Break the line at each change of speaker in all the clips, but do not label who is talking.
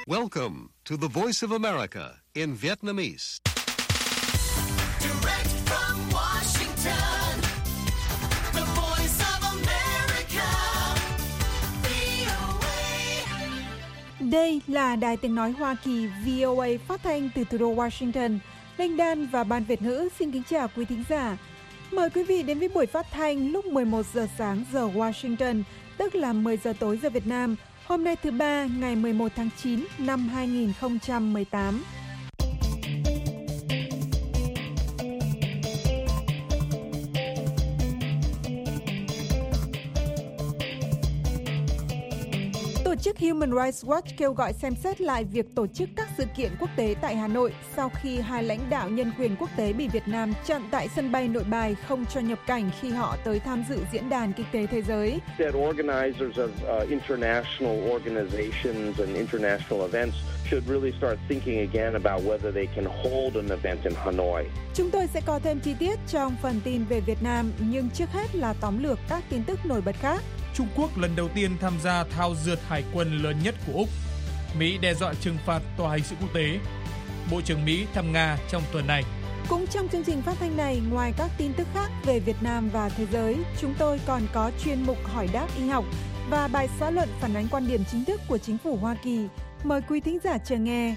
Welcome to the Voice of America in Vietnamese.
Direct from Washington, the Voice of America, VOA.
Đây là Đài Tiếng Nói Hoa Kỳ VOA phát thanh từ thủ đô Washington. Linh Đan và Ban Việt ngữ xin kính chào quý thính giả. Mời quý vị đến với buổi phát thanh lúc 11 giờ sáng giờ Washington, tức là 10 giờ tối giờ Việt Nam, hôm nay thứ Ba, ngày 11 tháng 9 năm 2018. Tổ chức Human Rights Watch kêu gọi xem xét lại việc tổ chức các sự kiện quốc tế tại Hà Nội sau khi hai lãnh đạo nhân quyền quốc tế bị Việt Nam chặn tại sân bay Nội Bài không cho nhập cảnh khi họ tới tham dự diễn đàn kinh tế thế giới.
Organizers of international organizations and international events should really start thinking again about whether they can hold an event in Hanoi.
Chúng tôi sẽ có thêm chi tiết trong phần tin về Việt Nam, nhưng trước hết là tóm lược các tin tức nổi bật khác.
Trung Quốc lần đầu tiên tham gia thao dượt hải quân lớn nhất của Úc. Mỹ đe dọa trừng phạt tòa hình sự quốc tế. Bộ trưởng Mỹ thăm Nga trong tuần này.
Cũng trong chương trình phát thanh này, ngoài các tin tức khác về Việt Nam và thế giới, chúng tôi còn có chuyên mục hỏi đáp y học và bài xã luận phản ánh quan điểm chính thức của chính phủ Hoa Kỳ. Mời quý thính giả chờ nghe.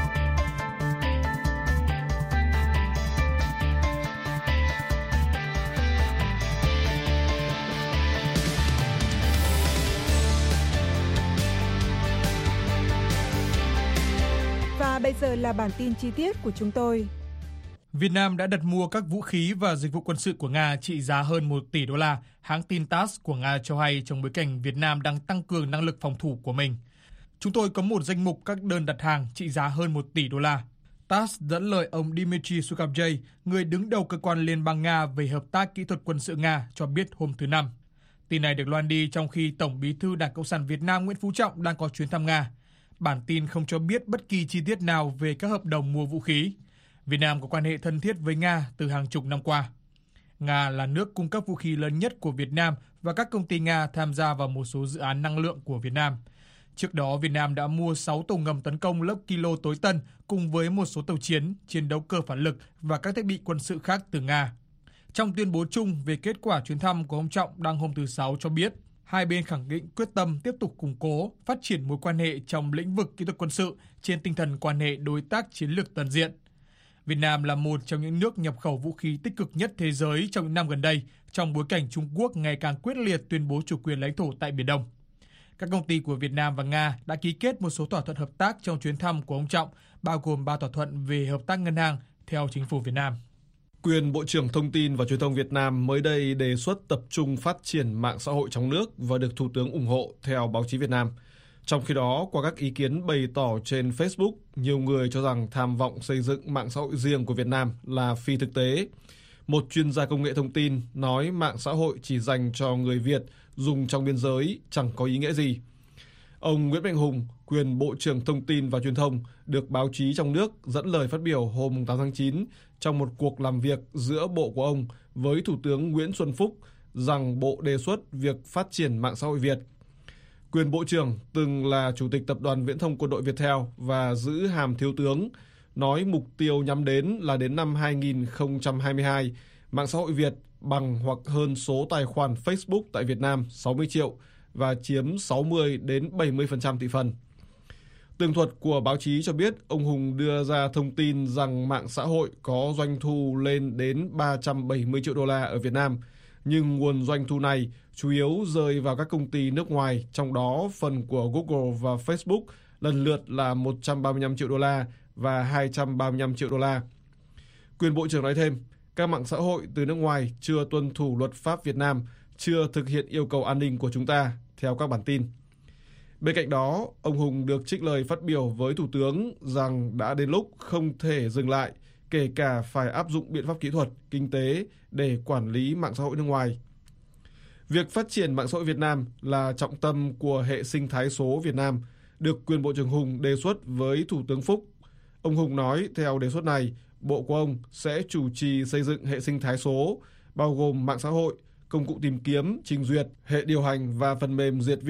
Và bây giờ là bản tin chi tiết của chúng tôi.
Việt Nam đã đặt mua các vũ khí và dịch vụ quân sự của Nga trị giá hơn 1 tỷ đô la, hãng tin TASS của Nga cho hay trong bối cảnh Việt Nam đang tăng cường năng lực phòng thủ của mình. Chúng tôi có một danh mục các đơn đặt hàng trị giá hơn 1 tỷ đô la. TASS dẫn lời ông Dmitry Sukhavjay, người đứng đầu cơ quan Liên bang Nga về hợp tác kỹ thuật quân sự Nga, cho biết hôm thứ Năm. Tin này được loan đi trong khi Tổng bí thư Đảng Cộng sản Việt Nam Nguyễn Phú Trọng đang có chuyến thăm Nga. Bản tin không cho biết bất kỳ chi tiết nào về các hợp đồng mua vũ khí. Việt Nam có quan hệ thân thiết với Nga từ hàng chục năm qua. Nga là nước cung cấp vũ khí lớn nhất của Việt Nam và các công ty Nga tham gia vào một số dự án năng lượng của Việt Nam. Trước đó, Việt Nam đã mua 6 tàu ngầm tấn công lớp Kilo tối tân cùng với một số tàu chiến đấu cơ phản lực và các thiết bị quân sự khác từ Nga. Trong tuyên bố chung về kết quả chuyến thăm của ông Trọng đăng hôm thứ Sáu cho biết, hai bên khẳng định quyết tâm tiếp tục củng cố, phát triển mối quan hệ trong lĩnh vực kỹ thuật quân sự trên tinh thần quan hệ đối tác chiến lược toàn diện. Việt Nam là một trong những nước nhập khẩu vũ khí tích cực nhất thế giới trong những năm gần đây, trong bối cảnh Trung Quốc ngày càng quyết liệt tuyên bố chủ quyền lãnh thổ tại Biển Đông. Các công ty của Việt Nam và Nga đã ký kết một số thỏa thuận hợp tác trong chuyến thăm của ông Trọng, bao gồm 3 thỏa thuận về hợp tác ngân hàng, theo chính phủ Việt Nam.
Quyền Bộ trưởng Thông tin và Truyền thông Việt Nam mới đây đề xuất tập trung phát triển mạng xã hội trong nước và được Thủ tướng ủng hộ theo báo chí Việt Nam. Trong khi đó, qua các ý kiến bày tỏ trên Facebook, nhiều người cho rằng tham vọng xây dựng mạng xã hội riêng của Việt Nam là phi thực tế. Một chuyên gia công nghệ thông tin nói mạng xã hội chỉ dành cho người Việt dùng trong biên giới chẳng có ý nghĩa gì. Ông Nguyễn Mạnh Hùng, quyền Bộ trưởng Thông tin và Truyền thông, được báo chí trong nước dẫn lời phát biểu hôm 8 tháng 9 trong một cuộc làm việc giữa Bộ của ông với Thủ tướng Nguyễn Xuân Phúc rằng Bộ đề xuất việc phát triển mạng xã hội Việt. Quyền Bộ trưởng từng là Chủ tịch Tập đoàn Viễn thông Quân đội Viettel và giữ hàm Thiếu tướng, nói mục tiêu nhắm đến là đến năm 2022, mạng xã hội Việt bằng hoặc hơn số tài khoản Facebook tại Việt Nam 60 triệu và chiếm 60 đến 70% thị phần. Tường thuật của báo chí cho biết ông Hùng đưa ra thông tin rằng mạng xã hội có doanh thu lên đến 370 triệu đô la ở Việt Nam, nhưng nguồn doanh thu này chủ yếu rơi vào các công ty nước ngoài, trong đó phần của Google và Facebook lần lượt là 135 triệu đô la và 235 triệu đô la. Quyền Bộ trưởng nói thêm, các mạng xã hội từ nước ngoài chưa tuân thủ luật pháp Việt Nam, chưa thực hiện yêu cầu an ninh của chúng ta, theo các bản tin. Bên cạnh đó, ông Hùng được trích lời phát biểu với Thủ tướng rằng đã đến lúc không thể dừng lại, kể cả phải áp dụng biện pháp kỹ thuật, kinh tế để quản lý mạng xã hội nước ngoài. Việc phát triển mạng xã hội Việt Nam là trọng tâm của hệ sinh thái số Việt Nam, được quyền Bộ trưởng Hùng đề xuất với Thủ tướng Phúc. Ông Hùng nói theo đề xuất này, Bộ của ông sẽ chủ trì xây dựng hệ sinh thái số, bao gồm mạng xã hội, công cụ tìm kiếm, trình duyệt, hệ điều hành và phần mềm diệt virus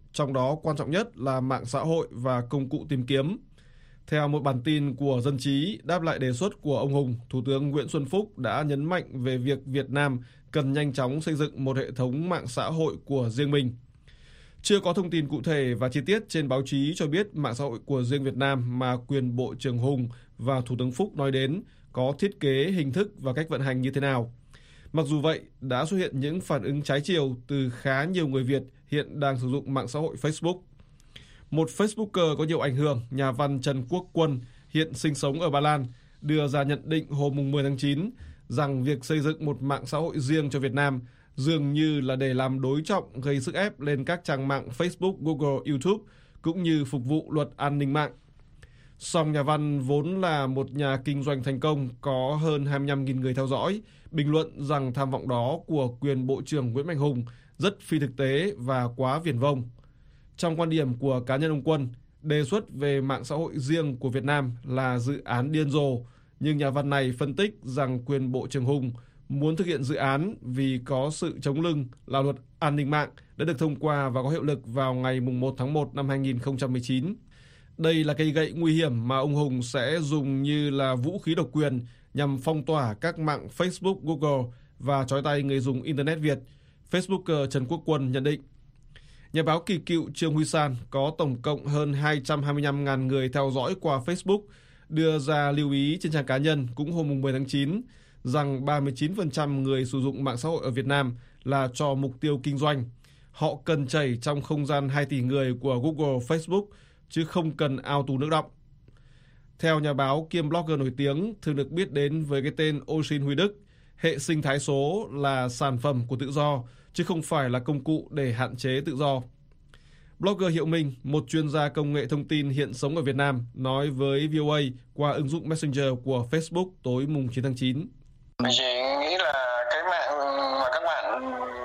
trong đó quan trọng nhất là mạng xã hội và công cụ tìm kiếm. Theo một bản tin của Dân trí đáp lại đề xuất của ông Hùng, Thủ tướng Nguyễn Xuân Phúc đã nhấn mạnh về việc Việt Nam cần nhanh chóng xây dựng một hệ thống mạng xã hội của riêng mình. Chưa có thông tin cụ thể và chi tiết trên báo chí cho biết mạng xã hội của riêng Việt Nam mà quyền Bộ trưởng Hùng và Thủ tướng Phúc nói đến có thiết kế, hình thức và cách vận hành như thế nào. Mặc dù vậy, đã xuất hiện những phản ứng trái chiều từ khá nhiều người Việt hiện đang sử dụng mạng xã hội Facebook. Một Facebooker có nhiều ảnh hưởng, nhà văn Trần Quốc Quân, hiện sinh sống ở Ba Lan, đưa ra nhận định hôm 10 tháng 9 rằng việc xây dựng một mạng xã hội riêng cho Việt Nam dường như là để làm đối trọng gây sức ép lên các trang mạng Facebook, Google, YouTube, cũng như phục vụ luật an ninh mạng. Song nhà văn vốn là một nhà kinh doanh thành công có hơn 25.000 người theo dõi, bình luận rằng tham vọng đó của quyền Bộ trưởng Nguyễn Mạnh Hùng rất phi thực tế và quá viển vông. Trong quan điểm của cá nhân ông Quân, đề xuất về mạng xã hội riêng của Việt Nam là dự án điên rồ, nhưng nhà văn này phân tích rằng quyền Bộ trưởng Hùng muốn thực hiện dự án vì có sự chống lưng là luật an ninh mạng đã được thông qua và có hiệu lực vào ngày 1 tháng 1 năm 2019. Đây là cây gậy nguy hiểm mà ông Hùng sẽ dùng như là vũ khí độc quyền nhằm phong tỏa các mạng Facebook, Google và trói tay người dùng Internet Việt, Facebooker Trần Quốc Quân nhận định. Nhà báo kỳ cựu Trương Huy San có tổng cộng hơn 225.000 người theo dõi qua Facebook, đưa ra lưu ý trên trang cá nhân cũng hôm 10 tháng 9 rằng 39% người sử dụng mạng xã hội ở Việt Nam là cho mục tiêu kinh doanh. Họ cần chảy trong không gian 2 tỷ người của Google, Facebook, chứ không cần ao tù nước đọng. Theo nhà báo kiêm blogger nổi tiếng thường được biết đến với cái tên Osin Huy Đức, hệ sinh thái số là sản phẩm của tự do, chứ không phải là công cụ để hạn chế tự do. Blogger Hiệu Minh, một chuyên gia công nghệ thông tin hiện sống ở Việt Nam, nói với VOA qua ứng dụng Messenger của Facebook tối 9 tháng 9.
Mình chỉ nghĩ là cái mạng mà các bạn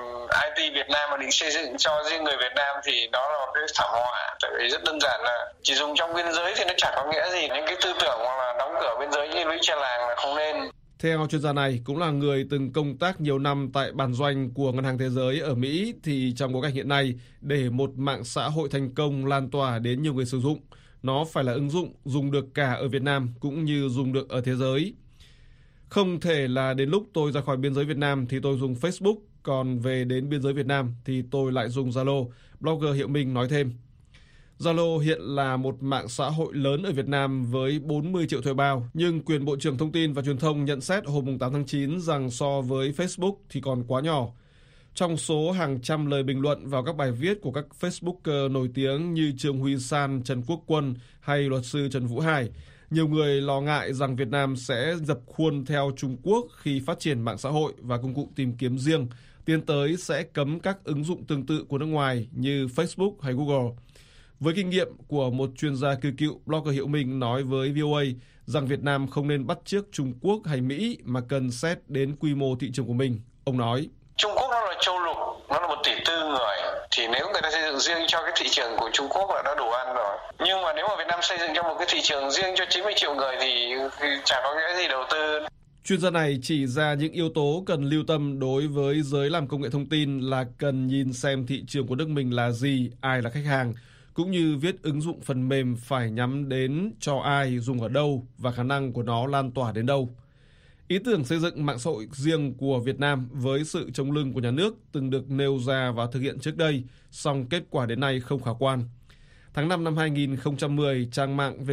IT Việt Nam mà định xây dựng cho riêng người Việt Nam thì đó là một cái thảm họa. Tại vì rất đơn giản là chỉ dùng trong biên giới thì nó chẳng có nghĩa gì. Những cái tư tưởng hoặc là đóng cửa biên giới như lũy tre làng là không nên.
Theo chuyên gia này, cũng là người từng công tác nhiều năm tại bản doanh của Ngân hàng Thế giới ở Mỹ, thì trong bối cảnh hiện nay, để một mạng xã hội thành công lan tỏa đến nhiều người sử dụng, nó phải là ứng dụng dùng được cả ở Việt Nam cũng như dùng được ở thế giới. Không thể là đến lúc tôi ra khỏi biên giới Việt Nam thì tôi dùng Facebook, còn về đến biên giới Việt Nam thì tôi lại dùng Zalo, blogger Hiệu Minh nói thêm. Zalo hiện là một mạng xã hội lớn ở Việt Nam với 40 triệu thuê bao, nhưng quyền Bộ trưởng Thông tin và Truyền thông nhận xét hôm 8 tháng 9 rằng so với Facebook thì còn quá nhỏ. Trong số hàng trăm lời bình luận vào các bài viết của các Facebooker nổi tiếng như Trương Huy San, Trần Quốc Quân hay luật sư Trần Vũ Hải, nhiều người lo ngại rằng Việt Nam sẽ dập khuôn theo Trung Quốc khi phát triển mạng xã hội và công cụ tìm kiếm riêng, tiến tới sẽ cấm các ứng dụng tương tự của nước ngoài như Facebook hay Google. Với kinh nghiệm của một chuyên gia kỳ cựu, blogger Hiệu Minh nói với VOA rằng Việt Nam không nên bắt chước Trung Quốc hay Mỹ mà cần xét đến quy mô thị trường của mình. Ông nói,
Trung Quốc nó là châu lục, nó là 1,4 tỷ người. Thì nếu người ta xây dựng riêng cho cái thị trường của Trung Quốc là đã đủ ăn rồi. Nhưng mà nếu mà Việt Nam xây dựng cho một cái thị trường riêng cho 90 triệu người thì chẳng có nghĩa gì đầu tư.
Chuyên gia này chỉ ra những yếu tố cần lưu tâm đối với giới làm công nghệ thông tin là cần nhìn xem thị trường của nước mình là gì, ai là khách hàng, cũng như viết ứng dụng phần mềm phải nhắm đến cho ai, dùng ở đâu và khả năng của nó lan tỏa đến đâu. Ý tưởng xây dựng mạng xã hội riêng của Việt Nam với sự chống lưng của nhà nước từng được nêu ra và thực hiện trước đây, song kết quả đến nay không khả quan. Tháng 5 năm 2010, trang mạng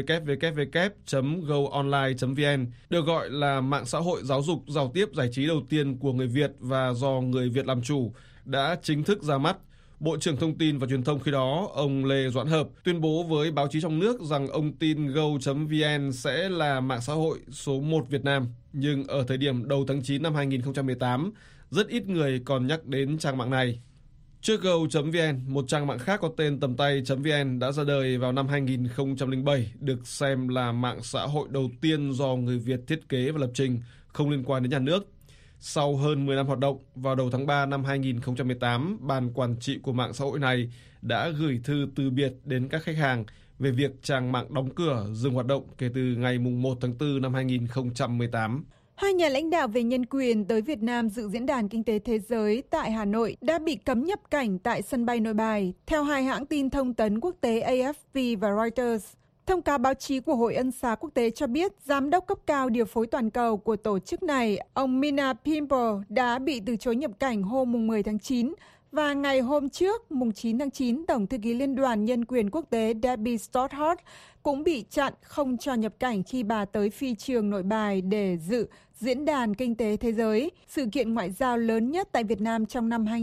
www.goonline.vn được gọi là mạng xã hội giáo dục giao tiếp giải trí đầu tiên của người Việt và do người Việt làm chủ, đã chính thức ra mắt. Bộ trưởng Thông tin và Truyền thông khi đó, ông Lê Doãn Hợp, tuyên bố với báo chí trong nước rằng ông tin go.vn sẽ là mạng xã hội số 1 Việt Nam. Nhưng ở thời điểm đầu tháng 9 năm 2018, rất ít người còn nhắc đến trang mạng này. Trước go.vn, một trang mạng khác có tên tầm tay.vn đã ra đời vào năm 2007, được xem là mạng xã hội đầu tiên do người Việt thiết kế và lập trình, không liên quan đến nhà nước. Sau hơn 10 năm hoạt động, vào đầu tháng 3 năm 2018, ban quản trị của mạng xã hội này đã gửi thư từ biệt đến các khách hàng về việc trang mạng đóng cửa, dừng hoạt động kể từ ngày 1 tháng 4 năm 2018.
Hai nhà lãnh đạo về nhân quyền tới Việt Nam dự Diễn đàn Kinh tế Thế giới tại Hà Nội đã bị cấm nhập cảnh tại sân bay Nội Bài, theo hai hãng tin thông tấn quốc tế AFP và Reuters. Thông cáo báo chí của Hội Ân xá Quốc tế cho biết, Giám đốc cấp cao điều phối toàn cầu của tổ chức này, ông Mina Pimple, đã bị từ chối nhập cảnh hôm 10 tháng 9, và ngày hôm trước, mùng 9 tháng 9, Tổng thư ký Liên đoàn Nhân quyền Quốc tế Debbie Stothard cũng bị chặn không cho nhập cảnh khi bà tới phi trường Nội Bài để dự Diễn đàn Kinh tế Thế giới, sự kiện ngoại giao lớn nhất tại Việt Nam trong năm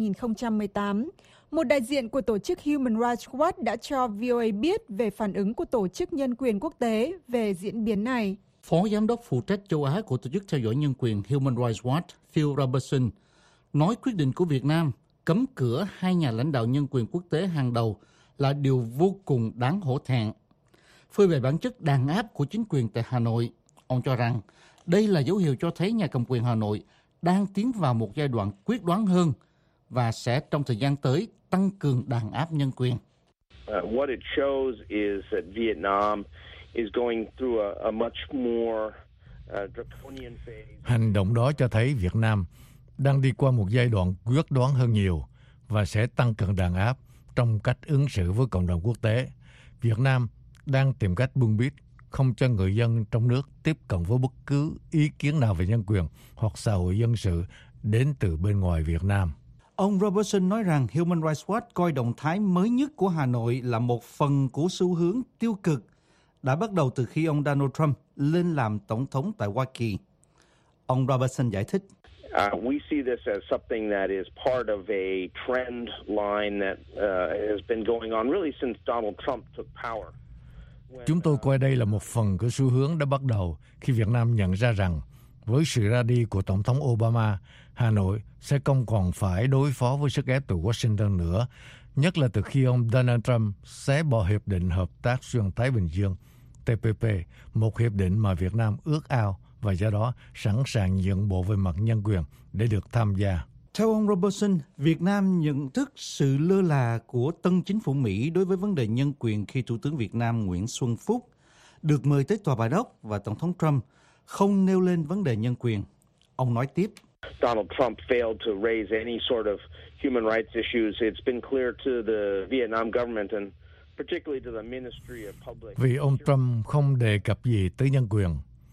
2018. Một đại diện của tổ chức Human Rights Watch đã cho VOA biết về phản ứng của Tổ chức Nhân quyền Quốc tế về diễn biến này.
Phó Giám đốc phụ trách châu Á của Tổ chức theo dõi nhân quyền Human Rights Watch, Phil Robertson, nói quyết định của Việt Nam cấm cửa hai nhà lãnh đạo nhân quyền quốc tế hàng đầu là điều vô cùng đáng hổ thẹn. Phơi bày bản chất đàn áp của chính quyền tại Hà Nội, ông cho rằng đây là dấu hiệu cho thấy nhà cầm quyền Hà Nội đang tiến vào một giai đoạn quyết đoán hơn và sẽ trong thời gian tới tăng cường đàn áp nhân quyền.
What it shows is that Vietnam is going through a much more draconian phase.
Hành động đó cho thấy Việt Nam đang đi qua một giai đoạn quyết đoán hơn nhiều và sẽ tăng cường đàn áp trong cách ứng xử với cộng đồng quốc tế. Việt Nam đang tìm cách bưng bít, không cho người dân trong nước tiếp cận với bất cứ ý kiến nào về nhân quyền hoặc xã hội dân sự đến từ bên ngoài Việt Nam.
Ông Robertson nói rằng Human Rights Watch coi động thái mới nhất của Hà Nội là một phần của xu hướng tiêu cực đã bắt đầu từ khi ông Donald Trump lên làm tổng thống tại Hoa Kỳ. Ông Robertson giải thích.
We see this as something that is part of a trend line that has been going on really since Donald Trump took power.
Chúng tôi coi đây là một phần của xu hướng đã bắt đầu khi Việt Nam nhận ra rằng với sự ra đi của Tổng thống Obama, Hà Nội sẽ không còn phải đối phó với sức ép từ Washington nữa, nhất là từ khi ông Donald Trump xé bỏ Hiệp định Hợp tác Xuyên Thái Bình Dương, TPP, một hiệp định mà Việt Nam ước ao và do đó sẵn sàng nhượng bộ về mặt nhân quyền để được tham gia.
Theo ông Robertson, Việt Nam nhận thức sự lơ là của tân chính phủ Mỹ đối với vấn đề nhân quyền khi Thủ tướng Việt Nam Nguyễn Xuân Phúc được mời tới Tòa Bạch Ốc và Tổng thống Trump không nêu lên vấn đề nhân quyền. Ông nói tiếp.
Donald Trump failed to raise any sort of human rights issues. It's been clear to the Vietnam government and particularly to the Ministry of Public.
Vì ông Trump không đề cập gì tới nhân quyền,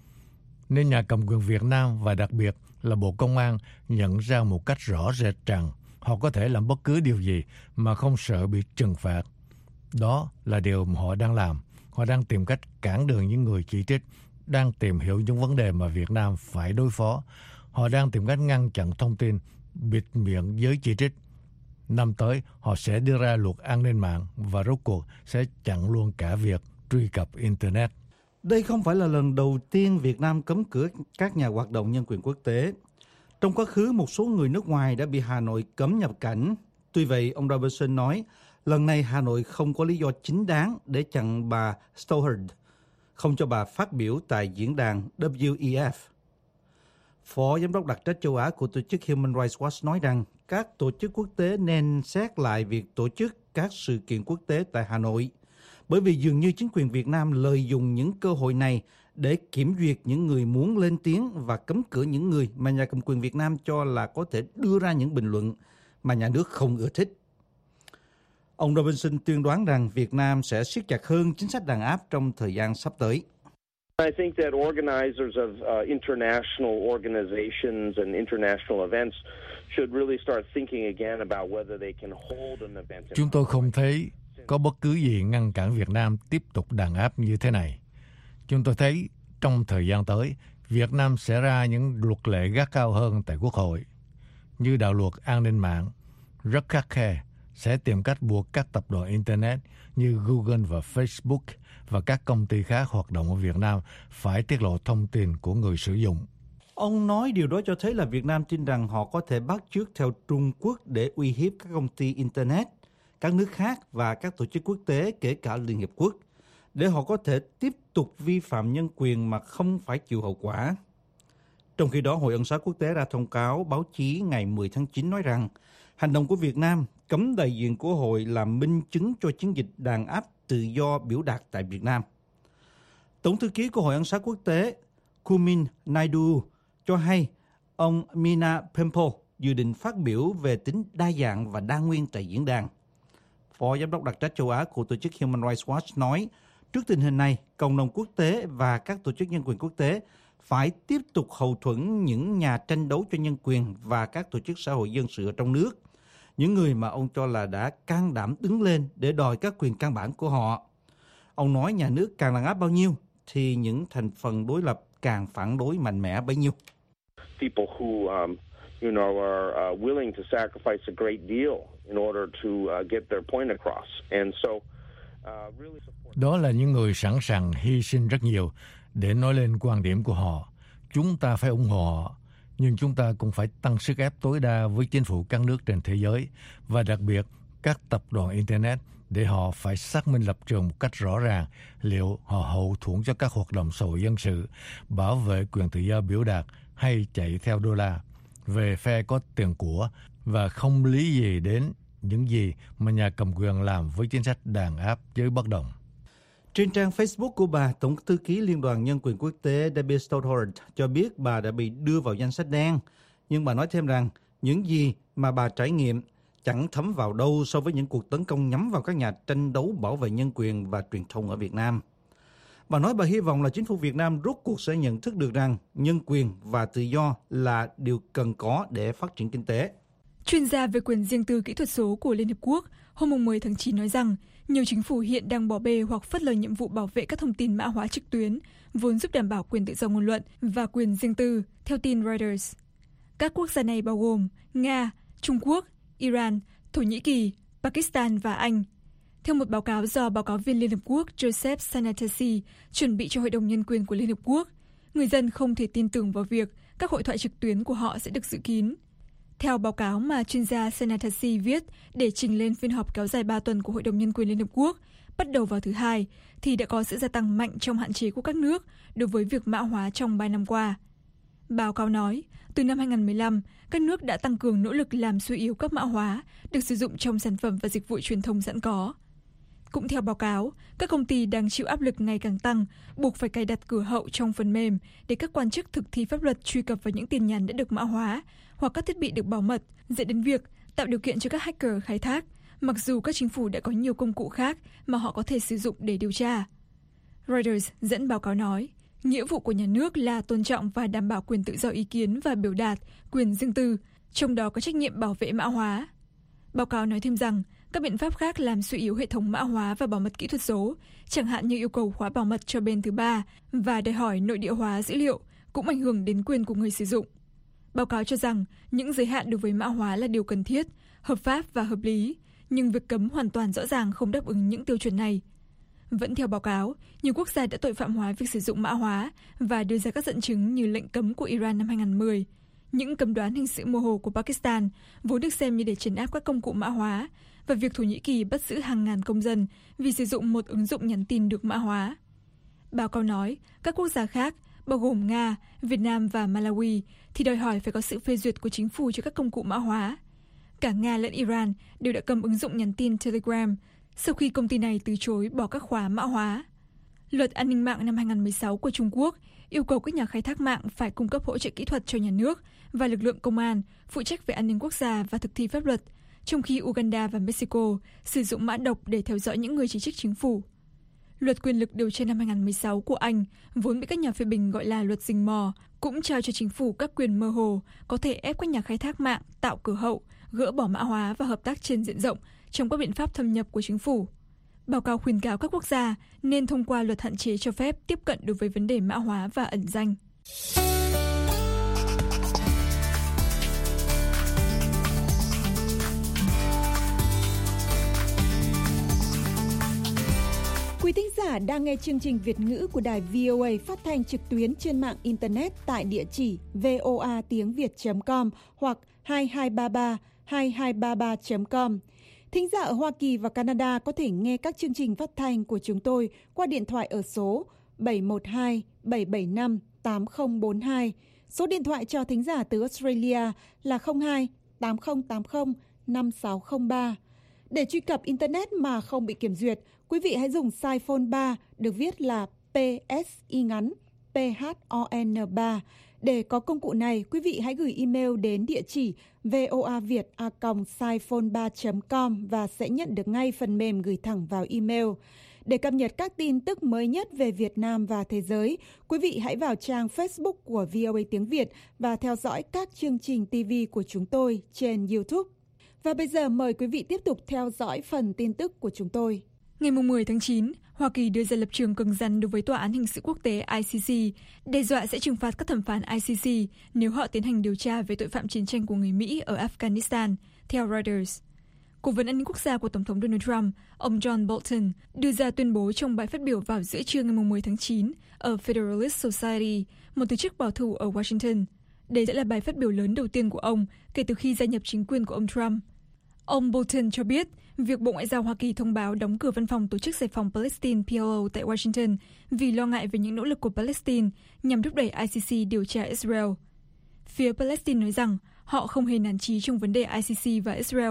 nên nhà cầm quyền Việt Nam và đặc biệt là Bộ Công an nhận ra một cách rõ rệt rằng họ có thể làm bất cứ điều gì mà không sợ bị trừng phạt. Đó là điều mà họ đang làm. Họ đang tìm cách cản đường những người chỉ trích, đang tìm hiểu những vấn đề mà Việt Nam phải đối phó. Họ đang tìm cách ngăn chặn thông tin, bịt miệng giới chỉ trích. Năm tới, họ sẽ đưa ra luật an ninh mạng và rốt cuộc sẽ chặn luôn cả việc truy cập Internet.
Đây không phải là lần đầu tiên Việt Nam cấm cửa các nhà hoạt động nhân quyền quốc tế. Trong quá khứ, một số người nước ngoài đã bị Hà Nội cấm nhập cảnh. Tuy vậy, ông Robertson nói, lần này Hà Nội không có lý do chính đáng để chặn bà Stothard, không cho bà phát biểu tại diễn đàn WEF. Phó Giám đốc đặc trách châu Á của tổ chức Human Rights Watch nói rằng các tổ chức quốc tế nên xét lại việc tổ chức các sự kiện quốc tế tại Hà Nội, bởi vì dường như chính quyền Việt Nam lợi dụng những cơ hội này để kiểm duyệt những người muốn lên tiếng và cấm cửa những người mà nhà cầm quyền Việt Nam cho là có thể đưa ra những bình luận mà nhà nước không ưa thích. Ông Robinson tuyên đoán rằng Việt Nam sẽ siết chặt hơn chính sách đàn áp trong thời gian sắp tới.
I think that organizers of international organizations and international events should really start thinking again about whether they can hold an event.
Chúng tôi không thấy có bất cứ gì ngăn cản Việt Nam tiếp tục đàn áp như thế này. Chúng tôi thấy trong thời gian tới, Việt Nam sẽ ra những luật lệ gắt cao hơn tại Quốc hội, như đạo luật an ninh mạng, rất khắt khe, sẽ tìm cách buộc các tập đoàn Internet như Google và Facebook và các công ty khác hoạt động ở Việt Nam phải tiết lộ thông tin của người sử dụng.
Ông nói điều đó cho thấy là Việt Nam tin rằng họ có thể bắt chước theo Trung Quốc để uy hiếp các công ty Internet, các nước khác và các tổ chức quốc tế kể cả Liên Hiệp Quốc, để họ có thể tiếp tục vi phạm nhân quyền mà không phải chịu hậu quả. Trong khi đó, Hội Ân xá Quốc tế ra thông cáo báo chí ngày 10 tháng 9 nói rằng hành động của Việt Nam cấm đại diện của hội là minh chứng cho chiến dịch đàn áp tự do biểu đạt tại Việt Nam. Tổng thư ký của Hội Ân xá Quốc tế Kumin Naidu cho hay ông Mina Pempo dự định phát biểu về tính đa dạng và đa nguyên tại diễn đàn. Phó Giám đốc đặc trách châu Á của tổ chức Human Rights Watch nói, trước tình hình này, cộng đồng quốc tế và các tổ chức nhân quyền quốc tế phải tiếp tục hậu thuẫn những nhà tranh đấu cho nhân quyền và các tổ chức xã hội dân sự ở trong nước, những người mà ông cho là đã can đảm đứng lên để đòi các quyền căn bản của họ. Ông nói nhà nước càng đàn áp bao nhiêu, thì những thành phần đối lập càng phản đối mạnh mẽ bấy nhiêu.
People who, are willing to sacrifice a great deal in order to get their point across. And so, really support.
Đó là những người sẵn sàng hy sinh rất nhiều để nói lên quan điểm của họ. Chúng ta phải ủng hộ họ, nhưng chúng ta cũng phải tăng sức ép tối đa với chính phủ các nước trên thế giới và đặc biệt các tập đoàn Internet để họ phải xác minh lập trường một cách rõ ràng liệu họ hậu thuẫn cho các hoạt động xã hội dân sự, bảo vệ quyền tự do biểu đạt hay chạy theo đô la, về phe có tiền của và không lý gì đến những gì mà nhà cầm quyền làm với chính sách đàn áp giới bất đồng.
Trên trang Facebook của bà, Tổng thư ký Liên đoàn Nhân quyền Quốc tế Debbie Stothard cho biết bà đã bị đưa vào danh sách đen, nhưng bà nói thêm rằng những gì mà bà trải nghiệm chẳng thấm vào đâu so với những cuộc tấn công nhắm vào các nhà tranh đấu bảo vệ nhân quyền và truyền thông ở Việt Nam. Bà nói bà hy vọng là chính phủ Việt Nam rốt cuộc sẽ nhận thức được rằng nhân quyền và tự do là điều cần có để phát triển kinh tế.
Chuyên gia về quyền riêng tư kỹ thuật số của Liên Hợp Quốc hôm 10 tháng 9 nói rằng nhiều chính phủ hiện đang bỏ bê hoặc phớt lờ nhiệm vụ bảo vệ các thông tin mã hóa trực tuyến, vốn giúp đảm bảo quyền tự do ngôn luận và quyền riêng tư, theo tin Reuters. Các quốc gia này bao gồm Nga, Trung Quốc, Iran, Thổ Nhĩ Kỳ, Pakistan và Anh. Theo một báo cáo do báo cáo viên Liên Hợp Quốc Joseph Sanatasi chuẩn bị cho Hội đồng Nhân quyền của Liên Hợp Quốc, người dân không thể tin tưởng vào việc các hội thoại trực tuyến của họ sẽ được giữ kín. Theo báo cáo mà chuyên gia Sanatasi viết để trình lên phiên họp kéo dài 3 tuần của Hội đồng Nhân quyền Liên Hợp Quốc, bắt đầu vào thứ Hai, thì đã có sự gia tăng mạnh trong hạn chế của các nước đối với việc mã hóa trong 3 năm qua. Báo cáo nói, từ năm 2015, các nước đã tăng cường nỗ lực làm suy yếu các mã hóa được sử dụng trong sản phẩm và dịch vụ truyền thông sẵn có. Cũng theo báo cáo, các công ty đang chịu áp lực ngày càng tăng, buộc phải cài đặt cửa hậu trong phần mềm để các quan chức thực thi pháp luật truy cập vào những tin nhắn đã được mã hóa hoặc các thiết bị được bảo mật, dẫn đến việc tạo điều kiện cho các hacker khai thác, mặc dù các chính phủ đã có nhiều công cụ khác mà họ có thể sử dụng để điều tra. Reuters dẫn báo cáo nói, nghĩa vụ của nhà nước là tôn trọng và đảm bảo quyền tự do ý kiến và biểu đạt, quyền riêng tư, trong đó có trách nhiệm bảo vệ mã hóa. Báo cáo nói thêm rằng, các biện pháp khác làm suy yếu hệ thống mã hóa và bảo mật kỹ thuật số, chẳng hạn như yêu cầu khóa bảo mật cho bên thứ ba và đòi hỏi nội địa hóa dữ liệu, cũng ảnh hưởng đến quyền của người sử dụng. Báo cáo cho rằng, những giới hạn đối với mã hóa là điều cần thiết, hợp pháp và hợp lý, nhưng việc cấm hoàn toàn rõ ràng không đáp ứng những tiêu chuẩn này. Vẫn theo báo cáo, nhiều quốc gia đã tội phạm hóa việc sử dụng mã hóa và đưa ra các dẫn chứng như lệnh cấm của Iran năm 2010, những cấm đoán hình sự mơ hồ của Pakistan vốn được xem như để trấn áp các công cụ mã hóa, và việc Thổ Nhĩ Kỳ bắt giữ hàng ngàn công dân vì sử dụng một ứng dụng nhắn tin được mã hóa. Báo cáo nói, các quốc gia khác, bao gồm Nga, Việt Nam và Malawi, thì đòi hỏi phải có sự phê duyệt của chính phủ cho các công cụ mã hóa. Cả Nga lẫn Iran đều đã cấm ứng dụng nhắn tin Telegram sau khi công ty này từ chối bỏ các khóa mã hóa. Luật an ninh mạng năm 2016 của Trung Quốc yêu cầu các nhà khai thác mạng phải cung cấp hỗ trợ kỹ thuật cho nhà nước và lực lượng công an phụ trách về an ninh quốc gia và thực thi pháp luật, trong khi Uganda và Mexico sử dụng mã độc để theo dõi những người chỉ trích chính phủ. Luật quyền lực điều tra năm 2016 của Anh, vốn bị các nhà phê bình gọi là luật rình mò, cũng trao cho chính phủ các quyền mơ hồ có thể ép các nhà khai thác mạng tạo cửa hậu, gỡ bỏ mã hóa và hợp tác trên diện rộng trong các biện pháp thâm nhập của chính phủ. Báo cáo khuyến cáo các quốc gia nên thông qua luật hạn chế cho phép tiếp cận đối với vấn đề mã hóa và ẩn danh. Quý thính giả đang nghe chương trình Việt ngữ của đài VOA phát thanh trực tuyến trên mạng Internet tại địa chỉ voatiengviet.com hoặc 2233 Thính giả ở Hoa Kỳ và Canada có thể nghe các chương trình phát thanh của chúng tôi qua điện thoại ở số 712-775-8042. Số điện thoại cho thính giả từ Australia là 02-8080-5603. Để truy cập Internet mà không bị kiểm duyệt, quý vị hãy dùng size phone 3 được viết là PSI ngắn PHON3 Để có công cụ này, quý vị hãy gửi email đến địa chỉ voaviet@saiphone3.com và sẽ nhận được ngay phần mềm gửi thẳng vào email. Để cập nhật các tin tức mới nhất về Việt Nam và thế giới, quý vị hãy vào trang Facebook của VOA tiếng Việt và theo dõi các chương trình TV của chúng tôi trên YouTube. Và bây giờ mời quý vị tiếp tục theo dõi phần tin tức của chúng tôi.
Ngày 10 tháng 9, Hoa Kỳ đưa ra lập trường cứng rắn đối với Tòa án Hình sự Quốc tế ICC, đe dọa sẽ trừng phạt các thẩm phán ICC nếu họ tiến hành điều tra về tội phạm chiến tranh của người Mỹ ở Afghanistan, theo Reuters. Cố vấn an ninh quốc gia của Tổng thống Donald Trump, ông John Bolton, đưa ra tuyên bố trong bài phát biểu vào giữa trưa ngày 10 tháng 9 ở Federalist Society, một tổ chức bảo thủ ở Washington. Đây sẽ là bài phát biểu lớn đầu tiên của ông kể từ khi gia nhập chính quyền của ông Trump. Ông Bolton cho biết, việc Bộ Ngoại giao Hoa Kỳ thông báo đóng cửa văn phòng Tổ chức Giải phóng Palestine PLO tại Washington vì lo ngại về những nỗ lực của Palestine nhằm thúc đẩy ICC điều tra Israel. Phía Palestine nói rằng họ không hề nản chí trong vấn đề ICC và Israel.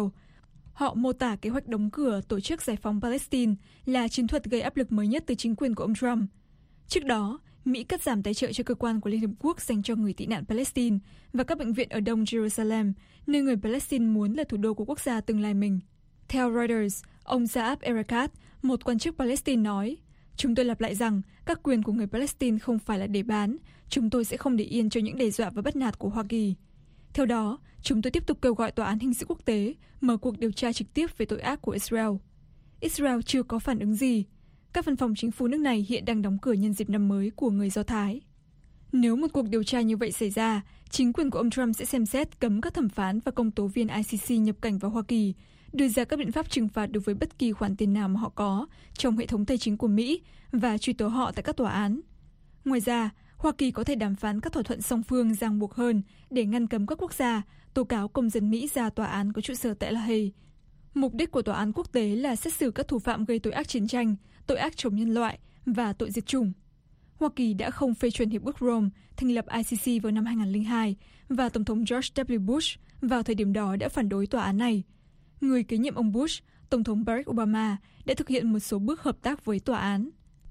Họ mô tả kế hoạch đóng cửa Tổ chức Giải phóng Palestine là chiến thuật gây áp lực mới nhất từ chính quyền của ông Trump. Trước đó, Mỹ cắt giảm tài trợ cho cơ quan của Liên Hợp Quốc dành cho người tị nạn Palestine và các bệnh viện ở Đông Jerusalem, nơi người Palestine muốn là thủ đô của quốc gia tương lai mình. Theo Reuters, ông Saab Erekat, một quan chức Palestine nói, chúng tôi lặp lại rằng các quyền của người Palestine không phải là để bán, chúng tôi sẽ không để yên cho những đe dọa và bắt nạt của Hoa Kỳ. Theo đó, chúng tôi tiếp tục kêu gọi Tòa án Hình sự Quốc tế mở cuộc điều tra trực tiếp về tội ác của Israel. Israel chưa có phản ứng gì. Các văn phòng chính phủ nước này hiện đang đóng cửa nhân dịp năm mới của người Do Thái. Nếu một cuộc điều tra như vậy xảy ra, chính quyền của ông Trump sẽ xem xét cấm các thẩm phán và công tố viên ICC nhập cảnh vào Hoa Kỳ, đưa ra các biện pháp trừng phạt đối với bất kỳ khoản tiền nào mà họ có trong hệ thống tài chính của Mỹ và truy tố họ tại các tòa án. Ngoài ra, Hoa Kỳ có thể đàm phán các thỏa thuận song phương ràng buộc hơn để ngăn cấm các quốc gia tố cáo công dân Mỹ ra tòa án có trụ sở tại La Hay. Mục đích của tòa án quốc tế là xét xử các thủ phạm gây tội ác chiến tranh, tội ác chống nhân loại và tội diệt chủng. Hoa Kỳ đã không phê chuẩn Hiệp ước Rome thành lập ICC vào năm 2002 và Tổng thống George W. Bush vào thời điểm đó đã phản đối tòa án này. Người kế nhiệm ông Bush, Tổng thống Barack Obama, đã thực hiện một số bước hợp tác với tòa án.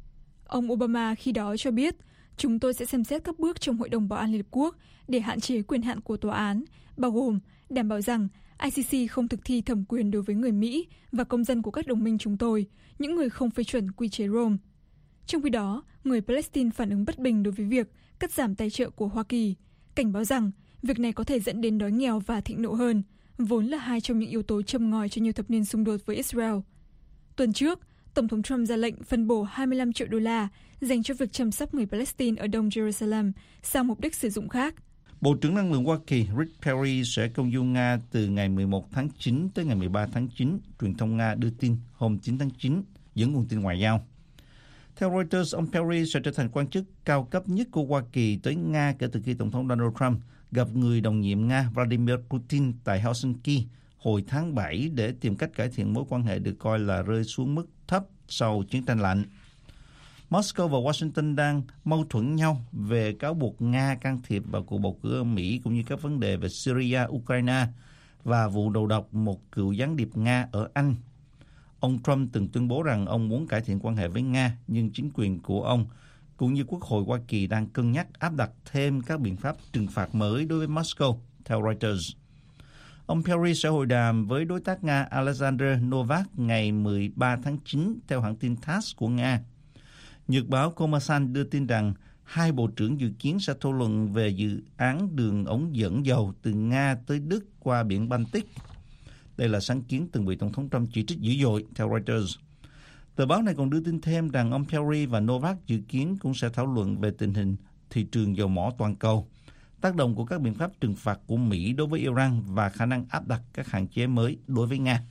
Ông Obama khi đó cho biết, chúng tôi sẽ xem xét các bước trong Hội đồng Bảo an Liên Hợp Quốc để hạn chế quyền hạn của tòa án, bao gồm đảm bảo rằng ICC không thực thi thẩm quyền đối với người Mỹ và công dân của các đồng minh chúng tôi, những người không phê chuẩn quy chế Rome. Trong khi đó, người Palestine phản ứng bất bình đối với việc cắt giảm tài trợ của Hoa Kỳ, cảnh báo rằng việc này có thể dẫn đến đói nghèo và thịnh nộ hơn, vốn là hai trong những yếu tố châm ngòi cho nhiều thập niên xung đột với Israel. Tuần trước, Tổng thống Trump ra lệnh phân bổ 25 triệu đô la dành cho việc chăm sóc người Palestine ở Đông Jerusalem sang mục đích sử dụng khác.
Bộ trưởng Năng lượng Hoa Kỳ Rick Perry sẽ công du Nga từ ngày 11 tháng 9 tới ngày 13 tháng 9, truyền thông Nga đưa tin hôm 9 tháng 9, dẫn nguồn tin ngoại giao. Theo Reuters, ông Perry sẽ trở thành quan chức cao cấp nhất của Hoa Kỳ tới Nga kể từ khi Tổng thống Donald Trump gặp người đồng nhiệm Nga Vladimir Putin tại Helsinki hồi tháng 7 để tìm cách cải thiện mối quan hệ được coi là rơi xuống mức thấp sau chiến tranh lạnh. Moscow và Washington đang mâu thuẫn nhau về cáo buộc Nga can thiệp vào cuộc bầu cử ở Mỹ cũng như các vấn đề về Syria, Ukraine và vụ đầu độc một cựu gián điệp Nga ở Anh. Ông Trump từng tuyên bố rằng ông muốn cải thiện quan hệ với Nga, nhưng chính quyền của ông cũng như Quốc hội Hoa Kỳ đang cân nhắc áp đặt thêm các biện pháp trừng phạt mới đối với Moscow, theo Reuters. Ông Perry sẽ hội đàm với đối tác Nga Alexander Novak ngày 13 tháng 9, theo hãng tin TASS của Nga. Nhật báo Kommersant đưa tin rằng hai bộ trưởng dự kiến sẽ thảo luận về dự án đường ống dẫn dầu từ Nga tới Đức qua biển Baltic. Đây là sáng kiến từng bị Tổng thống Trump chỉ trích dữ dội, theo Reuters. Tờ báo này còn đưa tin thêm rằng ông Perry và Novak dự kiến cũng sẽ thảo luận về tình hình thị trường dầu mỏ toàn cầu, tác động của các biện pháp trừng phạt của Mỹ đối với Iran và khả năng áp đặt các hạn chế mới đối với Nga.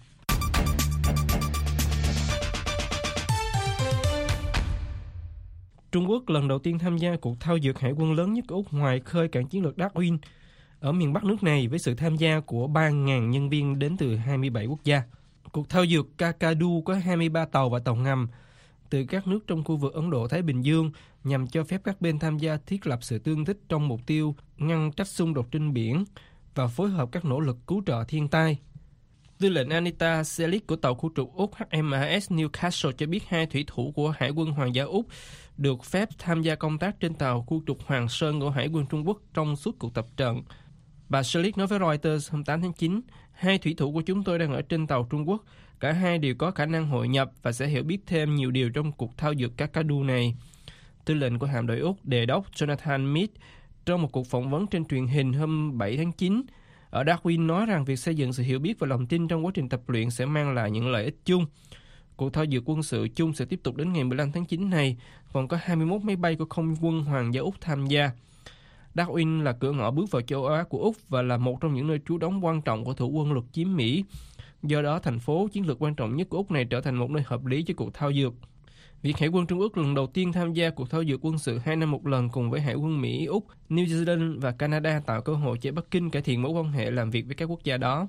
Trung Quốc lần đầu tiên tham gia cuộc thao dượt hải quân lớn nhất của Úc ngoài khơi cảng chiến lược Darwin ở miền Bắc nước này với sự tham gia của 3.000 nhân viên đến từ 27 quốc gia. Cuộc thao dượt Kakadu có 23 tàu và tàu ngầm từ các nước trong khu vực Ấn Độ-Thái Bình Dương nhằm cho phép các bên tham gia thiết lập sự tương thích trong mục tiêu ngăn trách xung đột trên biển và phối hợp các nỗ lực cứu trợ thiên tai. Tư lệnh Anita Selig của tàu khu trục Úc HMAS Newcastle cho biết 2 thủy thủ của Hải quân Hoàng gia Úc được phép tham gia công tác trên tàu khu trục Hoàng Sơn của Hải quân Trung Quốc trong suốt cuộc tập trận. Bà Selig nói với Reuters hôm 8 tháng 9, 2 thủy thủ của chúng tôi đang ở trên tàu Trung Quốc. Cả hai đều có khả năng hội nhập và sẽ hiểu biết thêm nhiều điều trong cuộc thao dượt Kakadu này. Tư lệnh của hạm đội Úc, đề đốc Jonathan Meade, trong một cuộc phỏng vấn trên truyền hình hôm 7 tháng 9, ở Darwin nói rằng việc xây dựng sự hiểu biết và lòng tin trong quá trình tập luyện sẽ mang lại những lợi ích chung. Cuộc thao dượt quân sự chung sẽ tiếp tục đến ngày 15 tháng 9 này, còn có 21 máy bay của không quân Hoàng gia Úc tham gia. Darwin là cửa ngõ bước vào châu Á của Úc và là một trong những nơi trú đóng quan trọng của thủ quân lục chiếm Mỹ. Do đó, thành phố chiến lược quan trọng nhất của Úc này trở thành một nơi hợp lý cho cuộc thao dượt. Việc Hải quân Trung Quốc lần đầu tiên tham gia cuộc thao dượt quân sự 2 năm một lần cùng với Hải quân Mỹ, Úc, New Zealand và Canada tạo cơ hội cho Bắc Kinh cải thiện mối quan hệ làm việc với các quốc gia đó.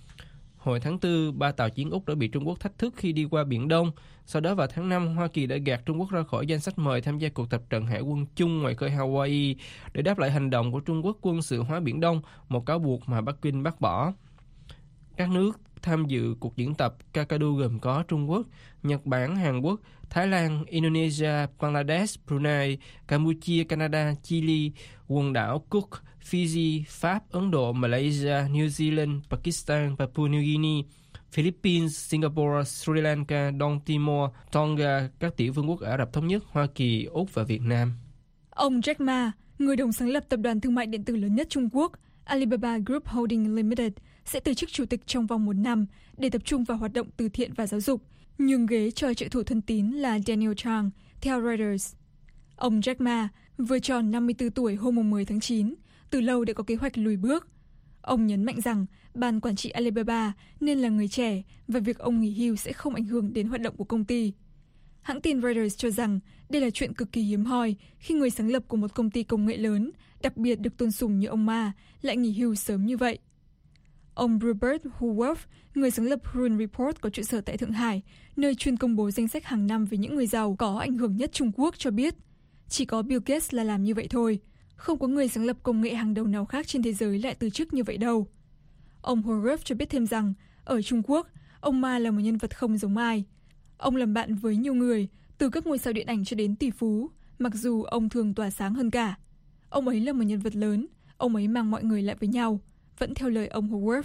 Hồi tháng 4, 3 tàu chiến Úc đã bị Trung Quốc thách thức khi đi qua Biển Đông. Sau đó vào tháng 5, Hoa Kỳ đã gạt Trung Quốc ra khỏi danh sách mời tham gia cuộc tập trận hải quân chung ngoài khơi Hawaii để đáp lại hành động của Trung Quốc quân sự hóa Biển Đông, một cáo buộc mà Bắc Kinh bác bỏ. Các nước tham dự cuộc diễn tập Kakadu gồm có Trung Quốc, Nhật Bản, Hàn Quốc, Thái Lan, Indonesia, Bangladesh, Brunei, Campuchia, Canada, Chile, quần đảo Cook, Fiji, Pháp, Ấn Độ, Malaysia, New Zealand, Pakistan, Papua New Guinea, Philippines, Singapore, Sri Lanka, Don Timor, Tonga, các tiểu vương quốc Ả Rập Thống Nhất, Hoa Kỳ, Úc và Việt Nam.
Ông Jack Ma, người đồng sáng lập tập đoàn thương mại điện tử lớn nhất Trung Quốc, Alibaba Group Holding Limited, sẽ từ chức chủ tịch trong vòng 1 năm để tập trung vào hoạt động từ thiện và giáo dục, nhường ghế cho trợ thủ thân tín là Daniel Zhang, theo Reuters. Ông Jack Ma vừa tròn 54 tuổi hôm 10 tháng 9, từ lâu đã có kế hoạch lùi bước. Ông nhấn mạnh rằng ban quản trị Alibaba nên là người trẻ và việc ông nghỉ hưu sẽ không ảnh hưởng đến hoạt động của công ty. Hãng tin Reuters cho rằng đây là chuyện cực kỳ hiếm hoi khi người sáng lập của một công ty công nghệ lớn, đặc biệt được tôn sùng như ông Ma, lại nghỉ hưu sớm như vậy. Ông Robert Huworth, người sáng lập Hurun Report có trụ sở tại Thượng Hải, nơi chuyên công bố danh sách hàng năm về những người giàu có ảnh hưởng nhất Trung Quốc cho biết, chỉ có Bill Gates là làm như vậy thôi. Không có người sáng lập công nghệ hàng đầu nào khác trên thế giới lại từ chức như vậy đâu. Ông Huworth cho biết thêm rằng, ở Trung Quốc, ông Ma là một nhân vật không giống ai. Ông làm bạn với nhiều người, từ các ngôi sao điện ảnh cho đến tỷ phú, mặc dù ông thường tỏa sáng hơn cả. Ông ấy là một nhân vật lớn, ông ấy mang mọi người lại với nhau, vẫn theo lời ông Huworth.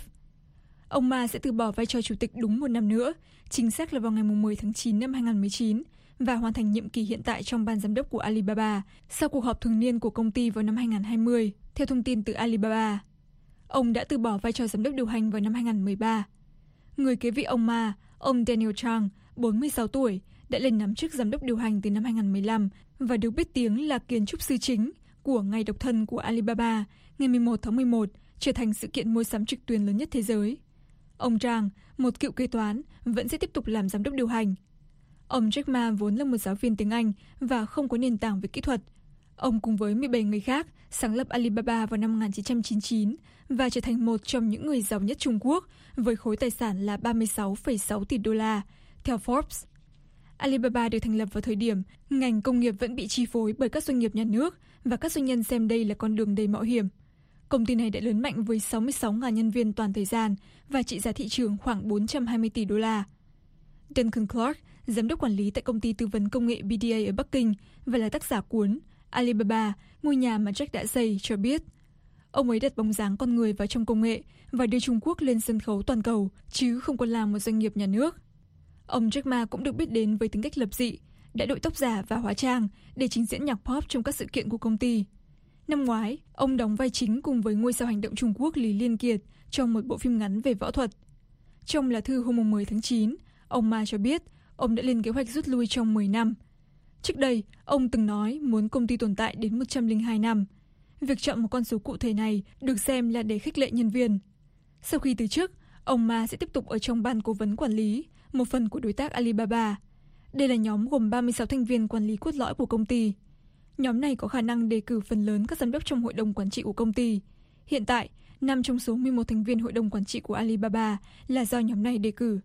Ông Ma sẽ từ bỏ vai trò chủ tịch đúng 1 năm nữa, chính xác là vào ngày 10 tháng 9 năm 2019, và hoàn thành nhiệm kỳ hiện tại trong ban giám đốc của Alibaba sau cuộc họp thường niên của công ty vào năm 2020, theo thông tin từ Alibaba. Ông đã từ bỏ vai trò giám đốc điều hành vào năm 2013. Người kế vị ông Ma, ông Daniel Zhang, 46 tuổi, đã lên nắm chức giám đốc điều hành từ năm 2015 và được biết tiếng là kiến trúc sư chính của ngày độc thân của Alibaba ngày 11 tháng 11, trở thành sự kiện mua sắm trực tuyến lớn nhất thế giới. Ông Zhang, một cựu kế toán, vẫn sẽ tiếp tục làm giám đốc điều hành. Ông Jack Ma vốn là một giáo viên tiếng Anh và không có nền tảng về kỹ thuật. Ông cùng với 17 người khác sáng lập Alibaba vào năm 1999 và trở thành một trong những người giàu nhất Trung Quốc với khối tài sản là 36,6 tỷ đô la, theo Forbes. Alibaba được thành lập vào thời điểm ngành công nghiệp vẫn bị chi phối bởi các doanh nghiệp nhà nước và các doanh nhân xem đây là con đường đầy mạo hiểm. Công ty này đã lớn mạnh với 66.000 nhân viên toàn thời gian và trị giá thị trường khoảng 420 tỷ đô la. Duncan Clark, giám đốc quản lý tại công ty tư vấn công nghệ BDA ở Bắc Kinh và là tác giả cuốn Alibaba, ngôi nhà mà Jack đã xây, cho biết. Ông ấy đặt bóng dáng con người vào trong công nghệ và đưa Trung Quốc lên sân khấu toàn cầu, chứ không còn là một doanh nghiệp nhà nước. Ông Jack Ma cũng được biết đến với tính cách lập dị, đã đội tóc giả và hóa trang để trình diễn nhạc pop trong các sự kiện của công ty. Năm ngoái, ông đóng vai chính cùng với ngôi sao hành động Trung Quốc Lý Liên Kiệt trong một bộ phim ngắn về võ thuật. Trong lá thư hôm 10 tháng 9, ông Ma cho biết ông đã lên kế hoạch rút lui trong 10 năm. Trước đây, ông từng nói muốn công ty tồn tại đến 102 năm. Việc chọn một con số cụ thể này được xem là để khích lệ nhân viên. Sau khi từ chức, ông Ma sẽ tiếp tục ở trong ban cố vấn quản lý, một phần của đối tác Alibaba. Đây là nhóm gồm 36 thành viên quản lý cốt lõi của công ty. Nhóm này có khả năng đề cử phần lớn các giám đốc trong hội đồng quản trị của công ty. Hiện tại, 5 trong số 11 thành viên hội đồng quản trị của Alibaba là do nhóm này đề cử.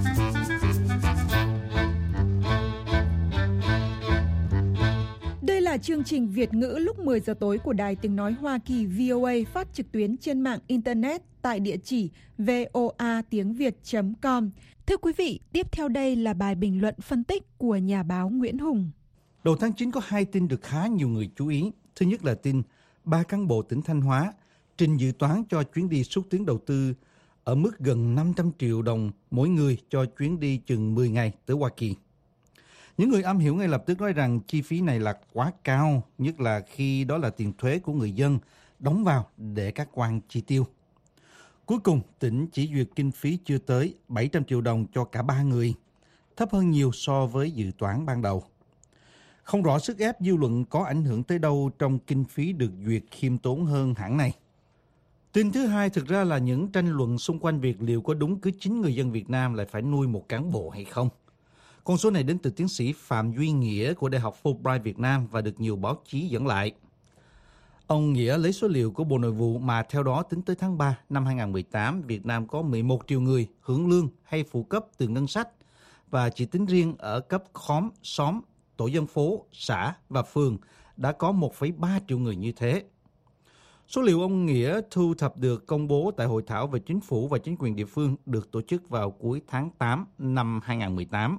Đây là là chương trình Việt ngữ lúc 10 giờ tối của Đài Tiếng Nói Hoa Kỳ VOA phát trực tuyến trên mạng Internet tại địa chỉ voatiengviet.com. Thưa quý vị, tiếp theo đây là bài bình luận phân tích của nhà báo Nguyễn Hùng.
Đầu tháng 9 có 2 tin được khá nhiều người chú ý. Thứ nhất là tin 3 cán bộ tỉnh Thanh Hóa trình dự toán cho chuyến đi xúc tiến đầu tư ở mức gần 500 triệu đồng mỗi người cho chuyến đi chừng 10 ngày tới Hoa Kỳ. Những người am hiểu ngay lập tức nói rằng chi phí này là quá cao, nhất là khi đó là tiền thuế của người dân đóng vào để các quan chi tiêu. Cuối cùng, tỉnh chỉ duyệt kinh phí chưa tới 700 triệu đồng cho cả 3 người, thấp hơn nhiều so với dự toán ban đầu. Không rõ sức ép dư luận có ảnh hưởng tới đâu trong kinh phí được duyệt khiêm tốn hơn hẳn này. Tin thứ hai thực ra là những tranh luận xung quanh việc liệu có đúng cứ 9 người dân Việt Nam lại phải nuôi một cán bộ hay không. Con số này đến từ tiến sĩ Phạm Duy Nghĩa của Đại học Fulbright Việt Nam và được nhiều báo chí dẫn lại. Ông Nghĩa lấy số liệu của Bộ Nội vụ mà theo đó tính tới tháng 3 năm 2018, Việt Nam có 11 triệu người hưởng lương hay phụ cấp từ ngân sách và chỉ tính riêng ở cấp khóm, xóm, tổ dân phố, xã và phường đã có 1,3 triệu người như thế. Số liệu ông Nghĩa thu thập được công bố tại hội thảo về chính phủ và chính quyền địa phương được tổ chức vào cuối tháng 8 năm 2018.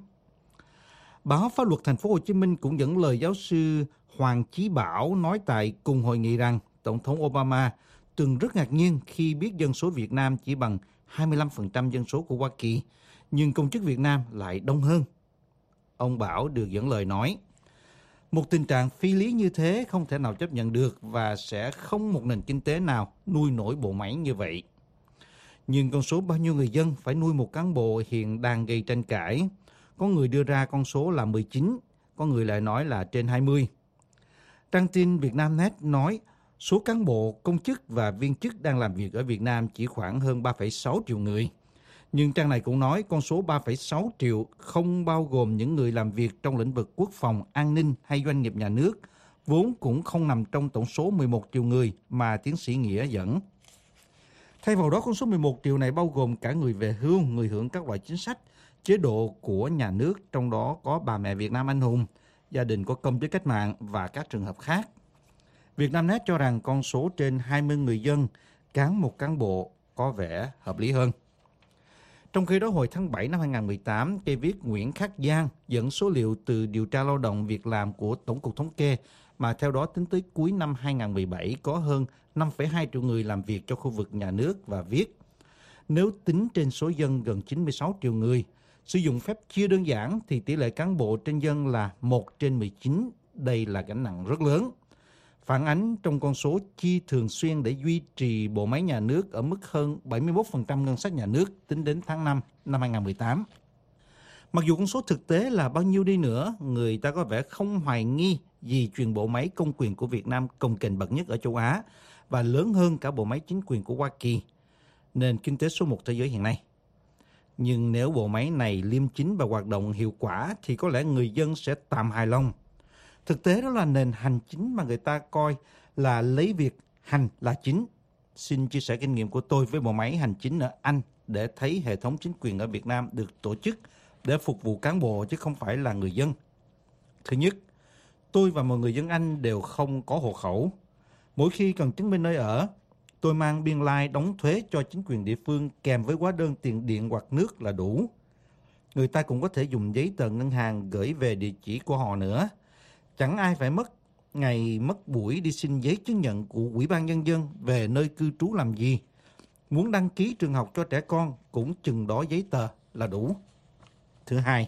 Báo Pháp luật Thành phố Hồ Chí Minh cũng dẫn lời giáo sư Hoàng Chí Bảo nói tại cùng hội nghị rằng Tổng thống Obama từng rất ngạc nhiên khi biết dân số Việt Nam chỉ bằng 25% dân số của Hoa Kỳ, nhưng công chức Việt Nam lại đông hơn. Ông Bảo được dẫn lời nói, một tình trạng phi lý như thế không thể nào chấp nhận được và sẽ không một nền kinh tế nào nuôi nổi bộ máy như vậy. Nhưng con số bao nhiêu người dân phải nuôi một cán bộ hiện đang gây tranh cãi. Có người đưa ra con số là 19, có người lại nói là trên 20. Trang tin Vietnamnet nói số cán bộ, công chức và viên chức đang làm việc ở Việt Nam chỉ khoảng hơn 3,6 triệu người. Nhưng trang này cũng nói con số 3,6 triệu không bao gồm những người làm việc trong lĩnh vực quốc phòng, an ninh hay doanh nghiệp nhà nước, vốn cũng không nằm trong tổng số 11 triệu người mà tiến sĩ Nghĩa dẫn. Thay vào đó, con số 11 triệu này bao gồm cả người về hưu, người hưởng các loại chính sách, chế độ của nhà nước, trong đó có bà mẹ Việt Nam anh hùng, gia đình có công với cách mạng và các trường hợp khác. Vietnamnet cho rằng con số trên 20 người dân cán một cán bộ có vẻ hợp lý hơn. Trong khi đó, hồi tháng 7 năm 2018, cây viết Nguyễn Khắc Giang dẫn số liệu từ điều tra lao động việc làm của Tổng cục Thống kê, mà theo đó tính tới cuối năm 2017 có hơn 5,2 triệu người làm việc cho khu vực nhà nước và viết. Nếu tính trên số dân gần 96 triệu người, sử dụng phép chia đơn giản thì tỷ lệ cán bộ trên dân là 1 trên 19. Đây là gánh nặng rất lớn. Phản ánh trong con số chi thường xuyên để duy trì bộ máy nhà nước ở mức hơn 71% ngân sách nhà nước tính đến tháng 5 năm 2018. Mặc dù con số thực tế là bao nhiêu đi nữa, người ta có vẻ không hoài nghi gì chuyện bộ máy công quyền của Việt Nam cồng kềnh bậc nhất ở châu Á và lớn hơn cả bộ máy chính quyền của Hoa Kỳ, nền kinh tế số 1 thế giới hiện nay. Nhưng nếu bộ máy này liêm chính và hoạt động hiệu quả thì có lẽ người dân sẽ tạm hài lòng. Thực tế đó là nền hành chính mà người ta coi là lấy việc hành là chính. Xin chia sẻ kinh nghiệm của tôi với bộ máy hành chính ở Anh để thấy hệ thống chính quyền ở Việt Nam được tổ chức để phục vụ cán bộ chứ không phải là người dân. Thứ nhất, tôi và mọi người dân Anh đều không có hộ khẩu. Mỗi khi cần chứng minh nơi ở, tôi mang biên lai đóng thuế cho chính quyền địa phương kèm với hóa đơn tiền điện hoặc nước là đủ. Người ta cũng có thể dùng giấy tờ ngân hàng gửi về địa chỉ của họ nữa. Chẳng ai phải mất ngày mất buổi đi xin giấy chứng nhận của Ủy ban Nhân dân về nơi cư trú làm gì. Muốn đăng ký trường học cho trẻ con cũng chừng đó giấy tờ là đủ. Thứ hai,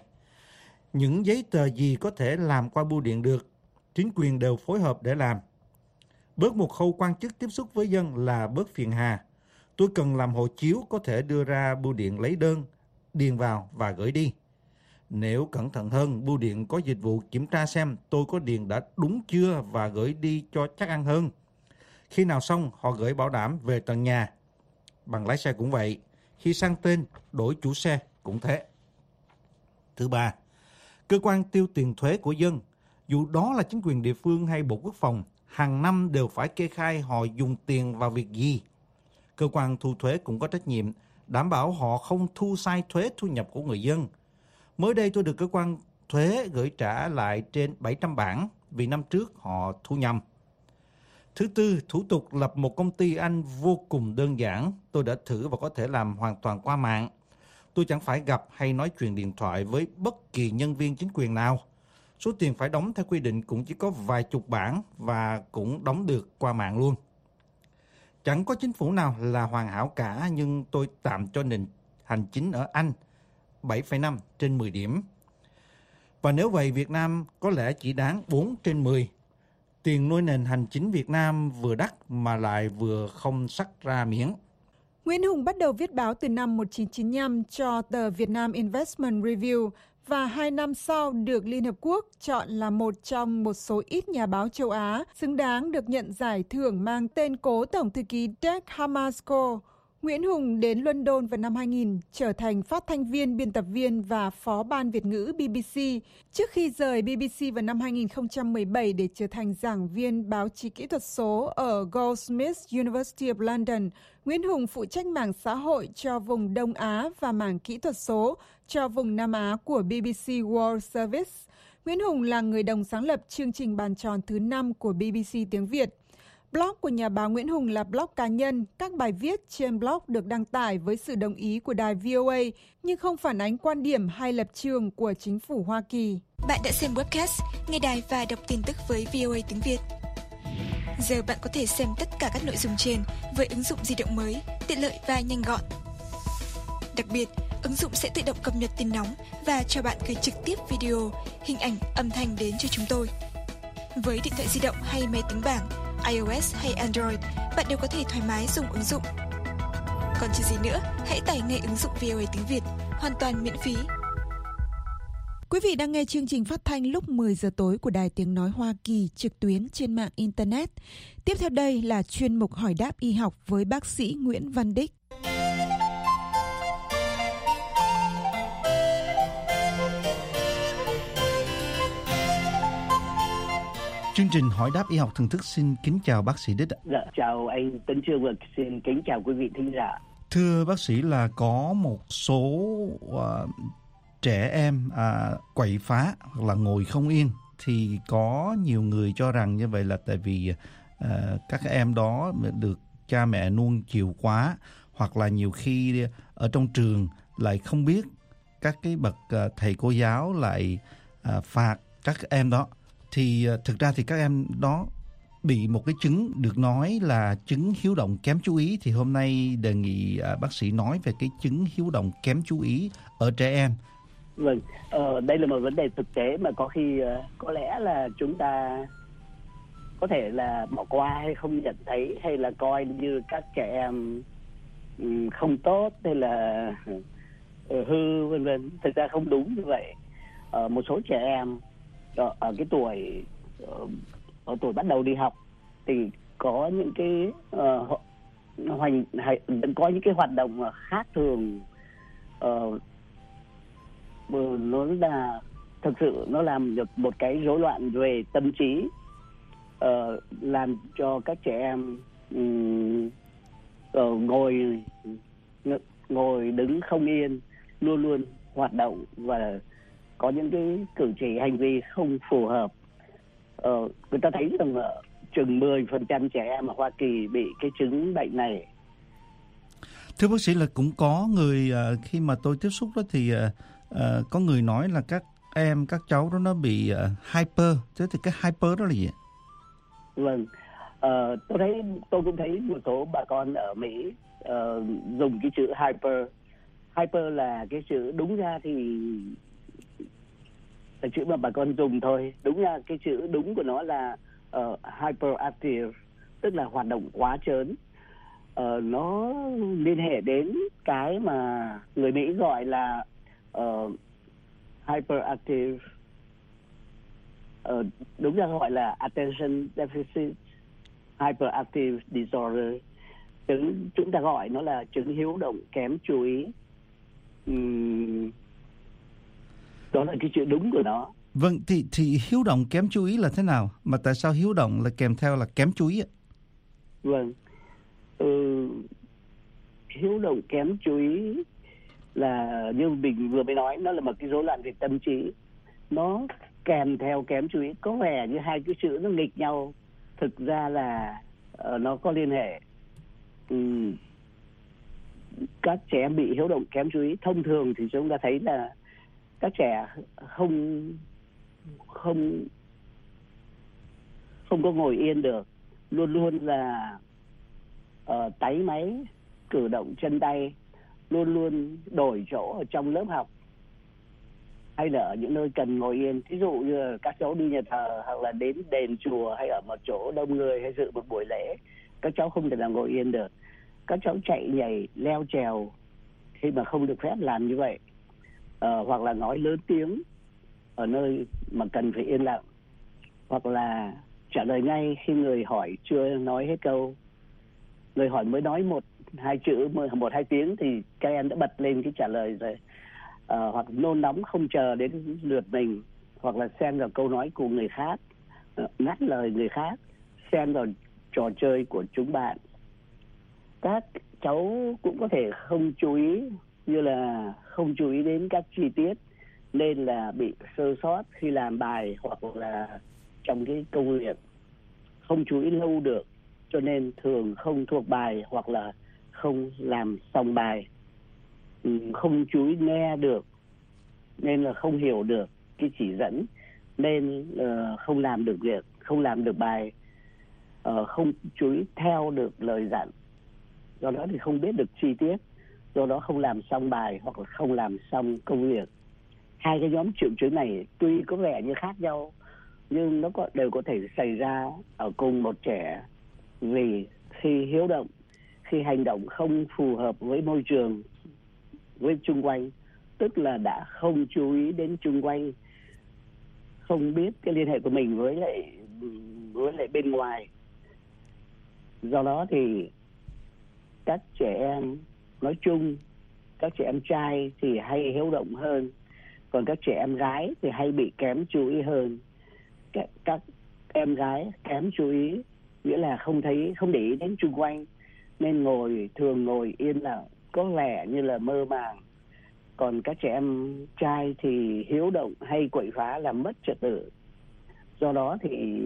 những giấy tờ gì có thể làm qua bưu điện được, chính quyền đều phối hợp để làm. Bớt một khâu quan chức tiếp xúc với dân là bớt phiền hà. Tôi cần làm hộ chiếu có thể đưa ra bưu điện lấy đơn, điền vào và gửi đi. Nếu cẩn thận hơn, bưu điện có dịch vụ kiểm tra xem tôi có điền đã đúng chưa và gửi đi cho chắc ăn hơn. Khi nào xong, họ gửi bảo đảm về tận nhà. Bằng lái xe cũng vậy. Khi sang tên, đổi chủ xe cũng thế. Thứ ba, cơ quan tiêu tiền thuế của dân, dù đó là chính quyền địa phương hay Bộ Quốc phòng, hàng năm đều phải kê khai họ dùng tiền vào việc gì. Cơ quan thu thuế cũng có trách nhiệm đảm bảo họ không thu sai thuế thu nhập của người dân. Mới đây tôi được cơ quan thuế gửi trả lại trên 700 bản vì năm trước họ thu nhầm. Thứ tư, thủ tục lập một công ty Anh vô cùng đơn giản. Tôi đã thử và có thể làm hoàn toàn qua mạng. Tôi chẳng phải gặp hay nói chuyện điện thoại với bất kỳ nhân viên chính quyền nào. Số tiền phải đóng theo quy định cũng chỉ có vài chục bảng và cũng đóng được qua mạng luôn. Chẳng có chính phủ nào là hoàn hảo cả, nhưng tôi tạm cho nền hành chính ở Anh 7,5 trên 10 điểm. Và nếu vậy, Việt Nam có lẽ chỉ đáng 4 trên 10. Tiền nuôi nền hành chính Việt Nam vừa đắt mà lại vừa không sắc ra miếng.
Nguyễn Hùng bắt đầu viết báo từ năm 1995 cho tờ Vietnam Investment Review và 2 năm sau được Liên Hợp Quốc chọn là một trong một số ít nhà báo châu Á xứng đáng được nhận giải thưởng mang tên cố Tổng thư ký Dag Hammarskjöld. Nguyễn Hùng đến London vào năm 2000, trở thành phát thanh viên, biên tập viên và phó ban Việt ngữ BBC, trước khi rời BBC vào năm 2017 để trở thành giảng viên báo chí kỹ thuật số ở Goldsmiths University of London. Nguyễn Hùng phụ trách mảng xã hội cho vùng Đông Á và mảng kỹ thuật số cho vùng Nam Á của BBC World Service. Nguyễn Hùng là người đồng sáng lập chương trình bàn tròn thứ 5 của BBC tiếng Việt. Blog của nhà báo Nguyễn Hùng là blog cá nhân. Các bài viết trên blog được đăng tải với sự đồng ý của đài VOA, nhưng không phản ánh quan điểm hay lập trường của chính phủ Hoa Kỳ.
Bạn đã xem webcast, nghe đài và đọc tin tức với VOA tiếng Việt. Giờ bạn có thể xem tất cả các nội dung trên với ứng dụng di động mới, tiện lợi và nhanh gọn. Đặc biệt, ứng dụng sẽ tự động cập nhật tin nóng và cho bạn gửi trực tiếp video, hình ảnh, âm thanh đến cho chúng tôi. Với điện thoại di động hay máy tính bảng, iOS hay Android, bạn đều có thể thoải mái dùng ứng dụng. Còn chờ gì nữa, hãy tải ngay ứng dụng VOA tiếng Việt, hoàn toàn miễn phí.
Quý vị đang nghe chương trình phát thanh lúc 10 giờ tối của Đài Tiếng Nói Hoa Kỳ trực tuyến trên mạng Internet. Tiếp theo đây là chuyên mục hỏi đáp y học với bác sĩ Nguyễn Văn Đích.
Chương trình hỏi đáp y học thường thức xin kính chào bác sĩ Đích.
Dạ, chào anh Tấn Trương và xin kính chào quý vị thính giả.
Thưa bác sĩ, là có một số trẻ em quậy phá hoặc là ngồi không yên, thì có nhiều người cho rằng như vậy là tại vì các em đó được cha mẹ nuông chiều quá, hoặc là nhiều khi ở trong trường lại không biết, các cái bậc thầy cô giáo lại phạt các em đó. Thì thực ra thì các em đó bị một cái chứng được nói là chứng hiếu động kém chú ý. Thì hôm nay đề nghị bác sĩ nói về cái chứng hiếu động kém chú ý ở trẻ em.
Vâng, đây là một vấn đề thực tế mà có khi có lẽ là chúng ta có thể là bỏ qua hay không nhận thấy, hay là coi như các trẻ em không tốt hay là hư vân vân. Thực ra không đúng như vậy. Một số trẻ em ở cái tuổi ở tuổi bắt đầu đi học thì có những cái có những cái hoạt động khác thường, nó là thực sự nó làm được một cái rối loạn về tâm trí, làm cho các trẻ em ngồi đứng không yên, luôn luôn hoạt động và có những cái cử chỉ hành vi không phù hợp. Người ta thấy rằng chừng 10% trẻ em ở Hoa Kỳ bị cái chứng bệnh này.
Thưa bác sĩ, là cũng có người khi mà tôi tiếp xúc đó thì có người nói là các em, các cháu đó nó bị hyper. Thế thì cái hyper đó là gì?
Vâng, tôi cũng thấy một số bà con ở Mỹ dùng cái chữ hyper. Hyper là cái chữ đúng ra thì là chữ mà bà con dùng thôi. Đúng ra cái chữ đúng của nó là hyperactive, tức là hoạt động quá trớn. Nó liên hệ đến cái mà người Mỹ gọi là hyperactive, đúng ra gọi là attention deficit hyperactive disorder. Chúng ta gọi nó là chứng hiếu động kém chú ý. Đó là cái chữ đúng của nó.
Vâng, thì hiếu động kém chú ý là thế nào? Mà tại sao hiếu động là kèm theo là kém chú ý ạ?
Vâng, hiếu động kém chú ý là như mình vừa mới nói, nó là một cái rối loạn về tâm trí. Nó kèm theo kém chú ý, có vẻ như hai cái chữ nó nghịch nhau, thực ra là nó có liên hệ. Các trẻ em bị hiếu động kém chú ý thông thường thì chúng ta thấy là các trẻ không có ngồi yên được, luôn luôn là táy máy, cử động chân tay, luôn luôn đổi chỗ ở trong lớp học hay là ở những nơi cần ngồi yên. Ví dụ như là các cháu đi nhà thờ hoặc là đến đền chùa hay ở một chỗ đông người hay dự một buổi lễ, các cháu không thể nào ngồi yên được. Các cháu chạy nhảy leo trèo khi mà không được phép làm như vậy, hoặc là nói lớn tiếng ở nơi mà cần phải yên lặng, hoặc là trả lời ngay khi người hỏi chưa nói hết câu, người hỏi mới nói một hai chữ, một hai tiếng thì các em đã bật lên cái trả lời rồi. Hoặc nôn nóng không chờ đến lượt mình, hoặc là xen vào câu nói của người khác, ngắt lời người khác, xen vào trò chơi của chúng bạn. Các cháu cũng có thể không chú ý, như là không chú ý đến các chi tiết, nên là bị sơ sót khi làm bài hoặc là trong cái công việc. Không chú ý lâu được cho nên thường không thuộc bài hoặc là không làm xong bài. Không chú ý nghe được nên là không hiểu được cái chỉ dẫn, nên không làm được việc, không làm được bài. Không chú ý theo được lời dặn, do đó thì không biết được chi tiết, do đó không làm xong bài hoặc là không làm xong công việc. Hai cái nhóm triệu chứng này tuy có vẻ như khác nhau nhưng nó đều có thể xảy ra ở cùng một trẻ, vì khi hiếu động, khi hành động không phù hợp với môi trường, với chung quanh, tức là đã không chú ý đến chung quanh, không biết cái liên hệ của mình với lại bên ngoài. Do đó thì các trẻ em nói chung, các trẻ em trai thì hay hiếu động hơn, còn các trẻ em gái thì hay bị kém chú ý hơn. Các em gái kém chú ý nghĩa là không để ý đến chung quanh, nên thường ngồi yên lặng, có vẻ như là mơ màng. Còn các trẻ em trai thì hiếu động hay quậy phá làm mất trật tự. Do đó thì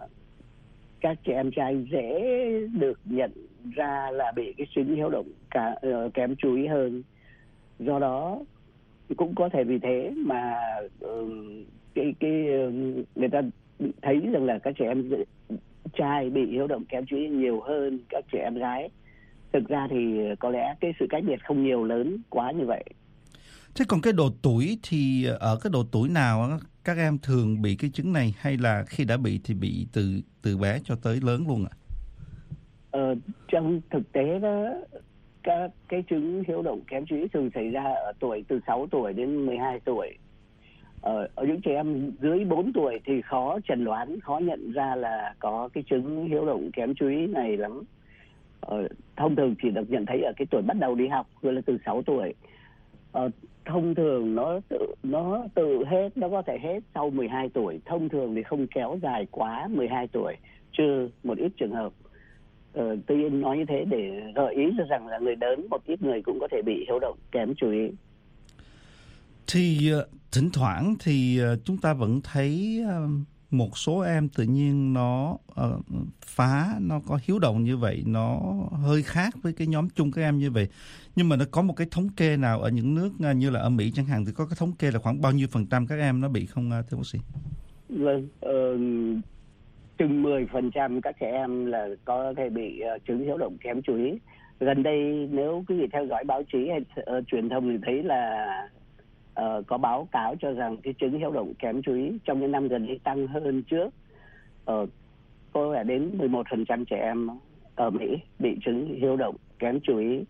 các trẻ em trai dễ được nhận ra là bị cái chứng hiếu động kém chú ý hơn. Do đó cũng có thể vì thế mà người ta thấy rằng là các trẻ em trai bị hiếu động kém chú ý nhiều hơn các trẻ em gái. Thực ra thì có lẽ cái sự cách biệt không nhiều lớn quá như vậy.
Thế còn cái độ tuổi thì ở cái độ tuổi nào các em thường bị cái chứng này, hay là khi đã bị thì bị từ bé cho tới lớn luôn ạ?
Trong thực tế đó, các cái chứng hiếu động kém chú ý thường xảy ra ở tuổi từ 6 tuổi đến 12 tuổi. Ở những trẻ em dưới 4 tuổi thì khó chẩn đoán, khó nhận ra là có cái chứng hiếu động kém chú ý này lắm. Thông thường chỉ được nhận thấy ở cái tuổi bắt đầu đi học, gọi là từ 6 tuổi. Thông thường nó tự hết, nó có thể hết sau 12 tuổi. Thông thường thì không kéo dài quá 12 tuổi, trừ một ít trường hợp. Tôi nói như thế để gợi ý cho rằng là người lớn, một ít người cũng có thể bị hiếu động kém chú ý.
Thì thỉnh thoảng thì chúng ta vẫn thấy một số em tự nhiên nó nó có hiếu động như vậy, nó hơi khác với cái nhóm chung các em như vậy. Nhưng mà nó có một cái thống kê nào ở những nước như là ở Mỹ chẳng hạn, thì có cái thống kê là khoảng bao nhiêu % các em nó bị không, thưa bác sĩ?
Vâng, chừng 10% các trẻ em là có thể bị chứng hiếu động kém chú ý. Gần đây nếu quý vị theo dõi báo chí hay truyền thông thì thấy là có báo cáo cho rằng cái chứng hiếu động kém chú ý trong những năm gần đây tăng hơn trước. Có vẻ đến 11% trẻ em ở Mỹ bị chứng hiếu động kém chú ý.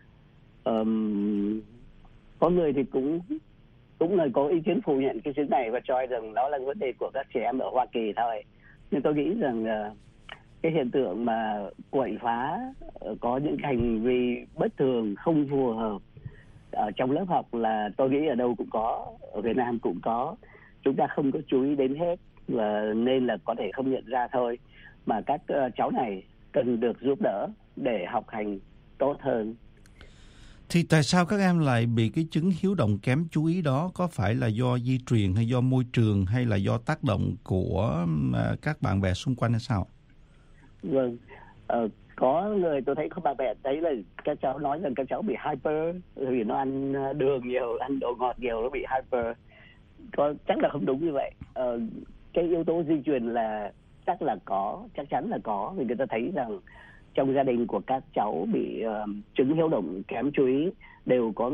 Có người thì cũng có ý kiến phủ nhận cái chứng này và cho rằng đó là vấn đề của các trẻ em ở Hoa Kỳ thôi. Nhưng tôi nghĩ rằng cái hiện tượng mà quậy phá, có những hành vi bất thường không phù hợp ở trong lớp học là tôi nghĩ ở đâu cũng có, ở Việt Nam cũng có. Chúng ta không có chú ý đến hết và nên là có thể không nhận ra thôi. Mà các cháu này cần được giúp đỡ để học hành tốt hơn.
Thì tại sao các em lại bị cái chứng hiếu động kém chú ý đó? Có phải là do di truyền hay do môi trường hay là do tác động của các bạn bè xung quanh hay sao?
Vâng, có người tôi thấy có bạn bè thấy là các cháu nói rằng các cháu bị hyper vì nó ăn đường nhiều, ăn đồ ngọt nhiều, nó bị hyper. Chắc là không đúng như vậy. Cái yếu tố di truyền là chắc chắn là có, vì người ta thấy rằng trong gia đình của các cháu bị chứng hiếu động kém chú ý đều có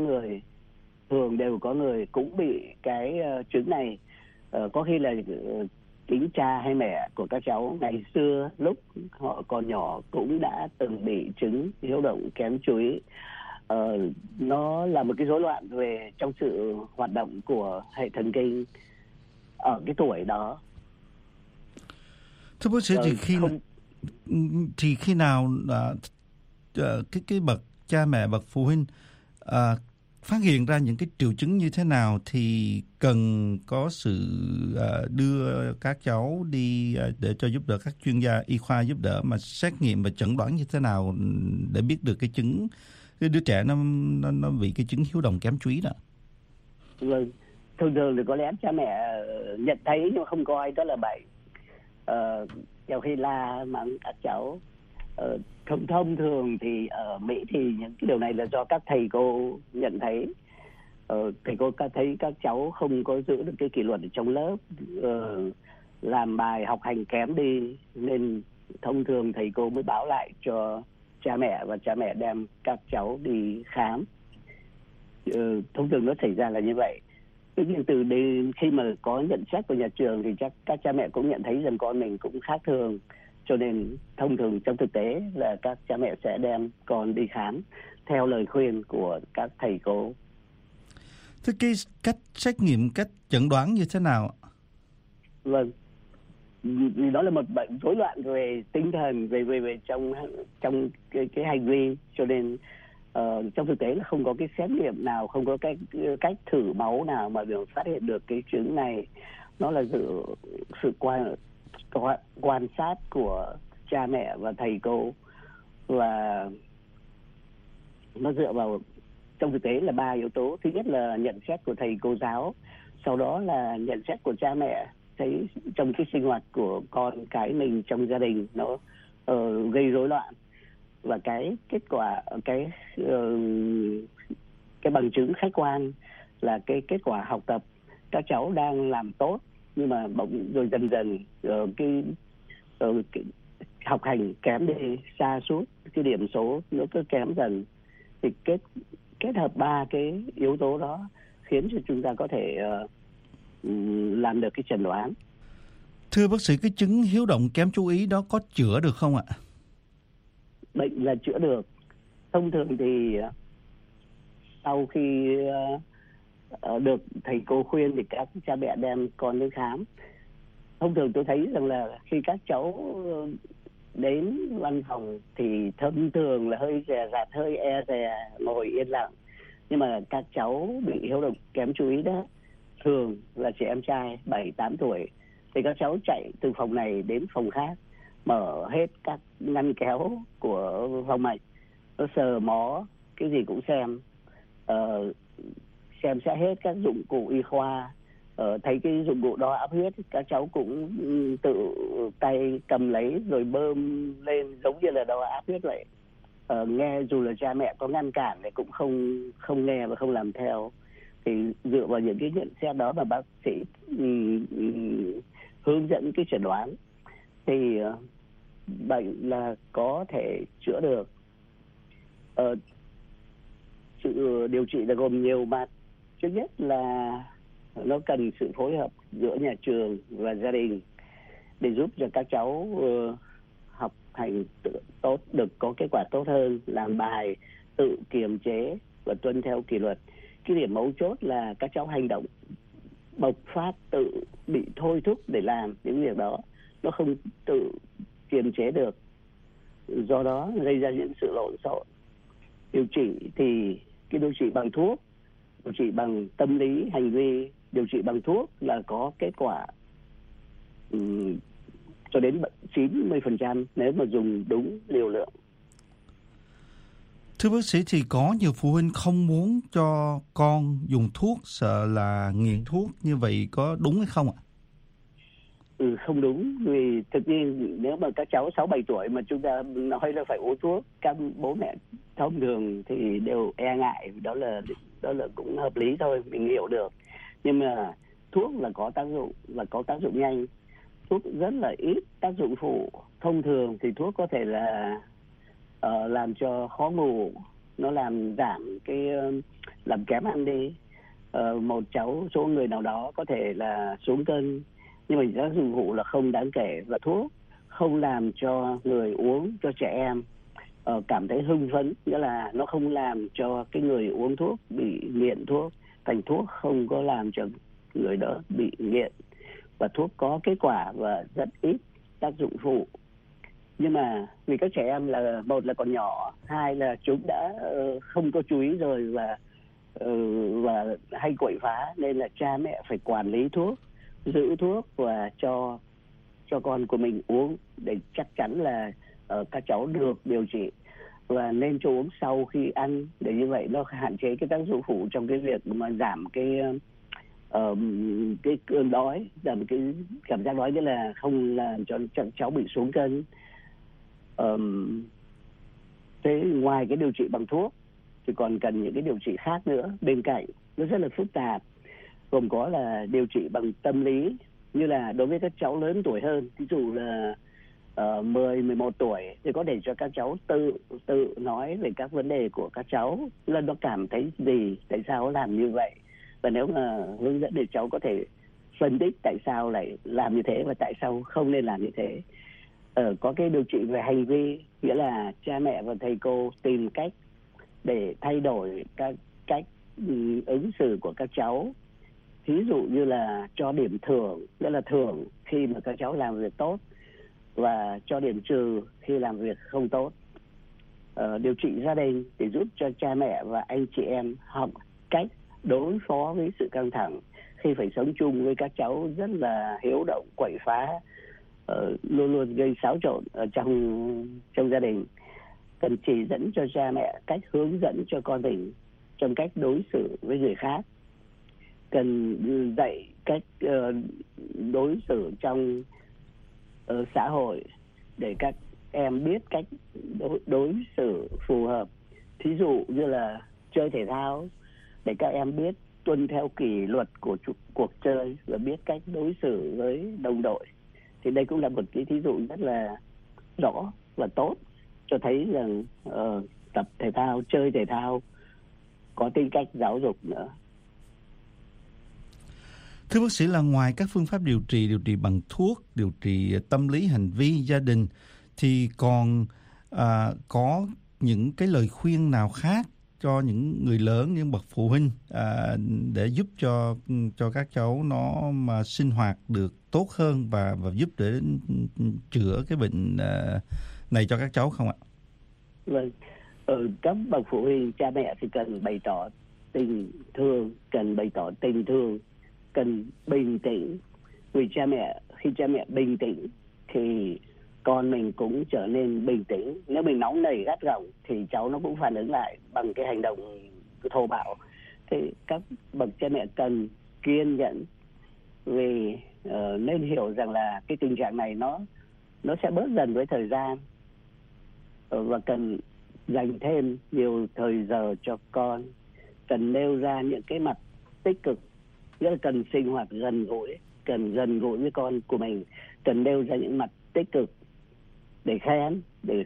người cũng bị cái chứng này. Có khi là chính cha hay mẹ của các cháu ngày xưa lúc họ còn nhỏ cũng đã từng bị chứng hiếu động kém chú ý. Nó là một cái rối loạn về trong sự hoạt động của hệ thần kinh ở cái tuổi đó.
Thưa bác sĩ, thì khi nào cái bậc cha mẹ, bậc phụ huynh phát hiện ra những cái triệu chứng như thế nào thì cần có sự đưa các cháu đi để cho giúp đỡ các chuyên gia y khoa giúp đỡ mà xét nghiệm và chẩn đoán như thế nào để biết được cái đứa trẻ nó bị cái chứng hiếu động kém chú ý đó?
Vâng, thường thì có lẽ cha mẹ nhận thấy nhưng không coi đó là bệnh. Nhiều khi la mắng các cháu. Thông thường thì ở Mỹ thì những cái điều này là do các thầy cô nhận thấy. Thầy cô thấy các cháu không có giữ được cái kỷ luật ở trong lớp, làm bài học hành kém đi, nên thông thường thầy cô mới báo lại cho cha mẹ và cha mẹ đem các cháu đi khám. Thông thường nó xảy ra là như vậy. Tuy nhiên từ đây khi mà có nhận xét của nhà trường thì chắc các cha mẹ cũng nhận thấy rằng con mình cũng khác thường, cho nên thông thường trong thực tế là các cha mẹ sẽ đem con đi khám theo lời khuyên của các thầy cô.
Thế cái cách xét nghiệm, cách chẩn đoán như thế nào?
Vâng, vì đó là một bệnh rối loạn về tinh thần, về trong cái hành vi, cho nên trong thực tế là không có cái xét nghiệm nào, không có cái cách thử máu nào mà được phát hiện được cái chứng này. Nó là sự quan sát của cha mẹ và thầy cô, và nó dựa vào trong thực tế là 3 yếu tố. Thứ nhất là nhận xét của thầy cô giáo, sau đó là nhận xét của cha mẹ thấy trong cái sinh hoạt của con cái mình trong gia đình nó gây rối loạn, và cái kết quả cái bằng chứng khách quan là cái kết quả học tập các cháu đang làm tốt, nhưng mà rồi dần dần cái học hành kém đi, sa sút, cái điểm số nó cứ kém dần. Thì kết hợp 3 cái yếu tố đó khiến cho chúng ta có thể làm được cái chẩn đoán.
Thưa bác sĩ, cái chứng hiếu động kém chú ý đó có chữa được không ạ?
Bệnh là chữa được. Thông thường thì sau khi được thầy cô khuyên thì các cha mẹ đem con đến khám. Thông thường tôi thấy rằng là khi các cháu đến văn phòng thì thông thường là hơi dè dặt, hơi e dè, ngồi yên lặng. Nhưng mà các cháu bị hiếu động kém chú ý đó thường là trẻ em trai 7-8 tuổi, thì các cháu chạy từ phòng này đến phòng khác, mở hết các ngăn kéo của phòng mạch, nó sờ mó cái gì cũng xem xét hết các dụng cụ y khoa. Thấy cái dụng cụ đo áp huyết, các cháu cũng tự tay cầm lấy rồi bơm lên giống như là đo áp huyết vậy. Nghe dù là cha mẹ có ngăn cản thì cũng không nghe và không làm theo. Thì dựa vào những cái nhận xét đó mà bác sĩ hướng dẫn cái chẩn đoán thì bệnh là có thể chữa được. Sự điều trị là gồm nhiều mặt. Thứ nhất là nó cần sự phối hợp giữa nhà trường và gia đình để giúp cho các cháu học hành tốt, được có kết quả tốt hơn, làm bài, tự kiềm chế và tuân theo kỷ luật. Cái điểm mấu chốt là các cháu hành động bộc phát, tự bị thôi thúc để làm những việc đó, nó không tự kiềm chế được, do đó gây ra những sự lộn xộn. Điều trị thì cái điều trị bằng thuốc, điều trị bằng tâm lý hành vi, điều trị bằng thuốc là có kết quả cho đến 90% nếu mà dùng đúng liều lượng.
Thưa bác sĩ, thì có nhiều phụ huynh không muốn cho con dùng thuốc, sợ là nghiện thuốc, như vậy có đúng hay không ạ?
Không đúng, vì thực nhiên nếu mà các cháu 6-7 tuổi mà chúng ta nói là phải uống thuốc, các bố mẹ thông thường thì đều e ngại, đó là cũng hợp lý thôi, mình hiểu được. Nhưng mà thuốc là có tác dụng và có tác dụng nhanh. Thuốc rất là ít tác dụng phụ. Thông thường thì thuốc có thể là làm cho khó ngủ, nó làm giảm làm kém ăn đi. Một số người nào đó có thể là xuống cân, nhưng mà tác dụng phụ là không đáng kể. Và thuốc không làm cho người uống, cho trẻ em cảm thấy hưng phấn, nghĩa là nó không làm cho cái người uống thuốc bị nghiện thuốc. Thành thuốc không có làm cho người đó bị nghiện, và thuốc có kết quả và rất ít tác dụng phụ. Nhưng mà vì các trẻ em là, một là còn nhỏ, hai là chúng đã không có chú ý rồi và hay quậy phá, nên là cha mẹ phải quản lý thuốc, giữ thuốc và cho con của mình uống để chắc chắn là các cháu được điều trị, và nên cho uống sau khi ăn, để như vậy nó hạn chế cái tác dụng phụ trong cái việc mà giảm cái cơn đói, giảm cái cảm giác đói, nghĩa là không làm cho cháu bị xuống cân. Thế ngoài cái điều trị bằng thuốc thì còn cần những cái điều trị khác nữa bên cạnh, nó rất là phức tạp, gồm có là điều trị bằng tâm lý, như là đối với các cháu lớn tuổi hơn, ví dụ là 10-11 tuổi thì có thể cho các cháu tự nói về các vấn đề của các cháu, là nó cảm thấy gì, tại sao làm như vậy, và nếu mà hướng dẫn để cháu có thể phân tích tại sao lại làm như thế và tại sao không nên làm như thế. Có cái điều trị về hành vi, nghĩa là cha mẹ và thầy cô tìm cách để thay đổi các cách ứng xử của các cháu. Ví dụ như là cho điểm thưởng, nghĩa là thưởng khi mà các cháu làm việc tốt, và cho điểm trừ khi làm việc không tốt. Điều trị gia đình để giúp cho cha mẹ và anh chị em học cách đối phó với sự căng thẳng khi phải sống chung với các cháu rất là hiếu động, quậy phá, luôn luôn gây xáo trộn ở trong gia đình. Cần chỉ dẫn cho cha mẹ cách hướng dẫn cho con mình trong cách đối xử với người khác. Cần dạy cách đối xử trong xã hội để các em biết cách đối xử phù hợp. Thí dụ như là chơi thể thao, để các em biết tuân theo kỷ luật của cuộc chơi và biết cách đối xử với đồng đội. Thì đây cũng là một cái thí dụ rất là rõ và tốt, cho thấy rằng tập thể thao, chơi thể thao có tính cách giáo dục nữa.
Thưa bác sĩ, là ngoài các phương pháp điều trị bằng thuốc, điều trị tâm lý, hành vi, gia đình, thì còn có những cái lời khuyên nào khác cho những người lớn, những bậc phụ huynh để giúp cho các cháu nó mà sinh hoạt được tốt hơn và giúp để chữa cái bệnh này cho các cháu không ạ?
Vâng, các bậc phụ huynh, cha mẹ thì cần bày tỏ tình thương, cần bình tĩnh. Vì khi cha mẹ bình tĩnh thì con mình cũng trở nên bình tĩnh. Nếu mình nóng nảy gắt gỏng thì cháu nó cũng phản ứng lại bằng cái hành động thô bạo. Thì các bậc cha mẹ cần kiên nhẫn, vì nên hiểu rằng là cái tình trạng này nó sẽ bớt dần với thời gian, và cần dành thêm nhiều thời giờ cho con, cần nêu ra những cái mặt tích cực, nghĩa là cần sinh hoạt gần gũi với con của mình, cần nêu ra những mặt tích cực để khen, để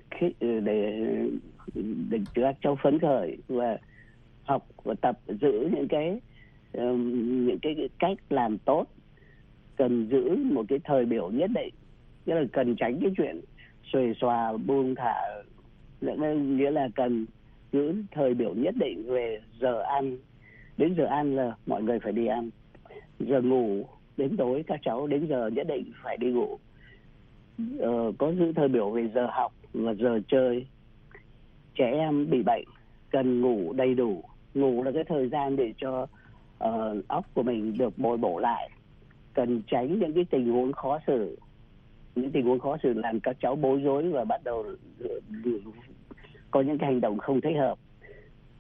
các cháu phấn khởi và học và tập giữ những cái cách làm tốt. Cần giữ một cái thời biểu nhất định, nghĩa là cần tránh cái chuyện xuề xòa buông thả, nghĩa là cần giữ thời biểu nhất định về giờ ăn. Đến giờ ăn là mọi người phải đi ăn. Giờ ngủ, đến tối các cháu đến giờ nhất định phải đi ngủ. Có giữ thời biểu về giờ học và giờ chơi. Trẻ em bị bệnh cần ngủ đầy đủ. Ngủ là cái thời gian để cho óc của mình được bồi bổ lại. Cần tránh những cái tình huống khó xử. Những tình huống khó xử làm các cháu bối rối và bắt đầu có những cái hành động không thích hợp.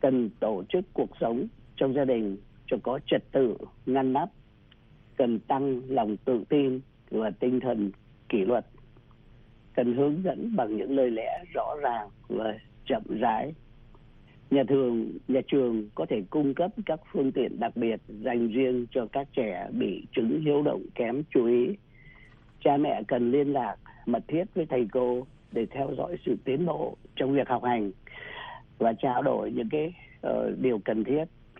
cần tổ chức cuộc sống trong gia đình cho có trật tự, ngăn nắp, cần tăng lòng tự tin và tinh thần kỷ luật, cần hướng dẫn bằng những lời lẽ rõ ràng và chậm rãi. Nhà trường có thể cung cấp các phương tiện đặc biệt dành riêng cho các trẻ bị chứng hiếu động kém chú ý. Cha mẹ cần liên lạc mật thiết với thầy cô để theo dõi sự tiến bộ trong việc học hành và trao đổi những cái điều cần thiết.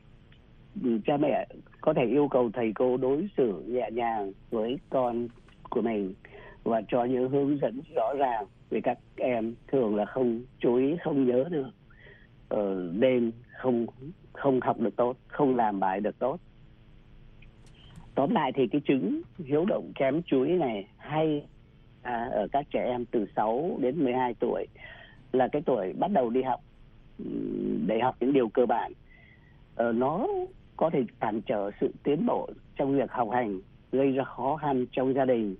Cha mẹ có thể yêu cầu thầy cô đối xử nhẹ nhàng với con của mình và cho những hướng dẫn rõ ràng vì các em thường là không chú ý, không nhớ được, nên không học được tốt, không làm bài được tốt. Tóm lại thì cái chứng hiếu động kém chú ý này hay ở các trẻ em từ 6 đến 12 tuổi là cái tuổi bắt đầu đi học để học những điều cơ bản. Nó có thể cản trở sự tiến bộ trong việc học hành, gây ra khó khăn trong gia đình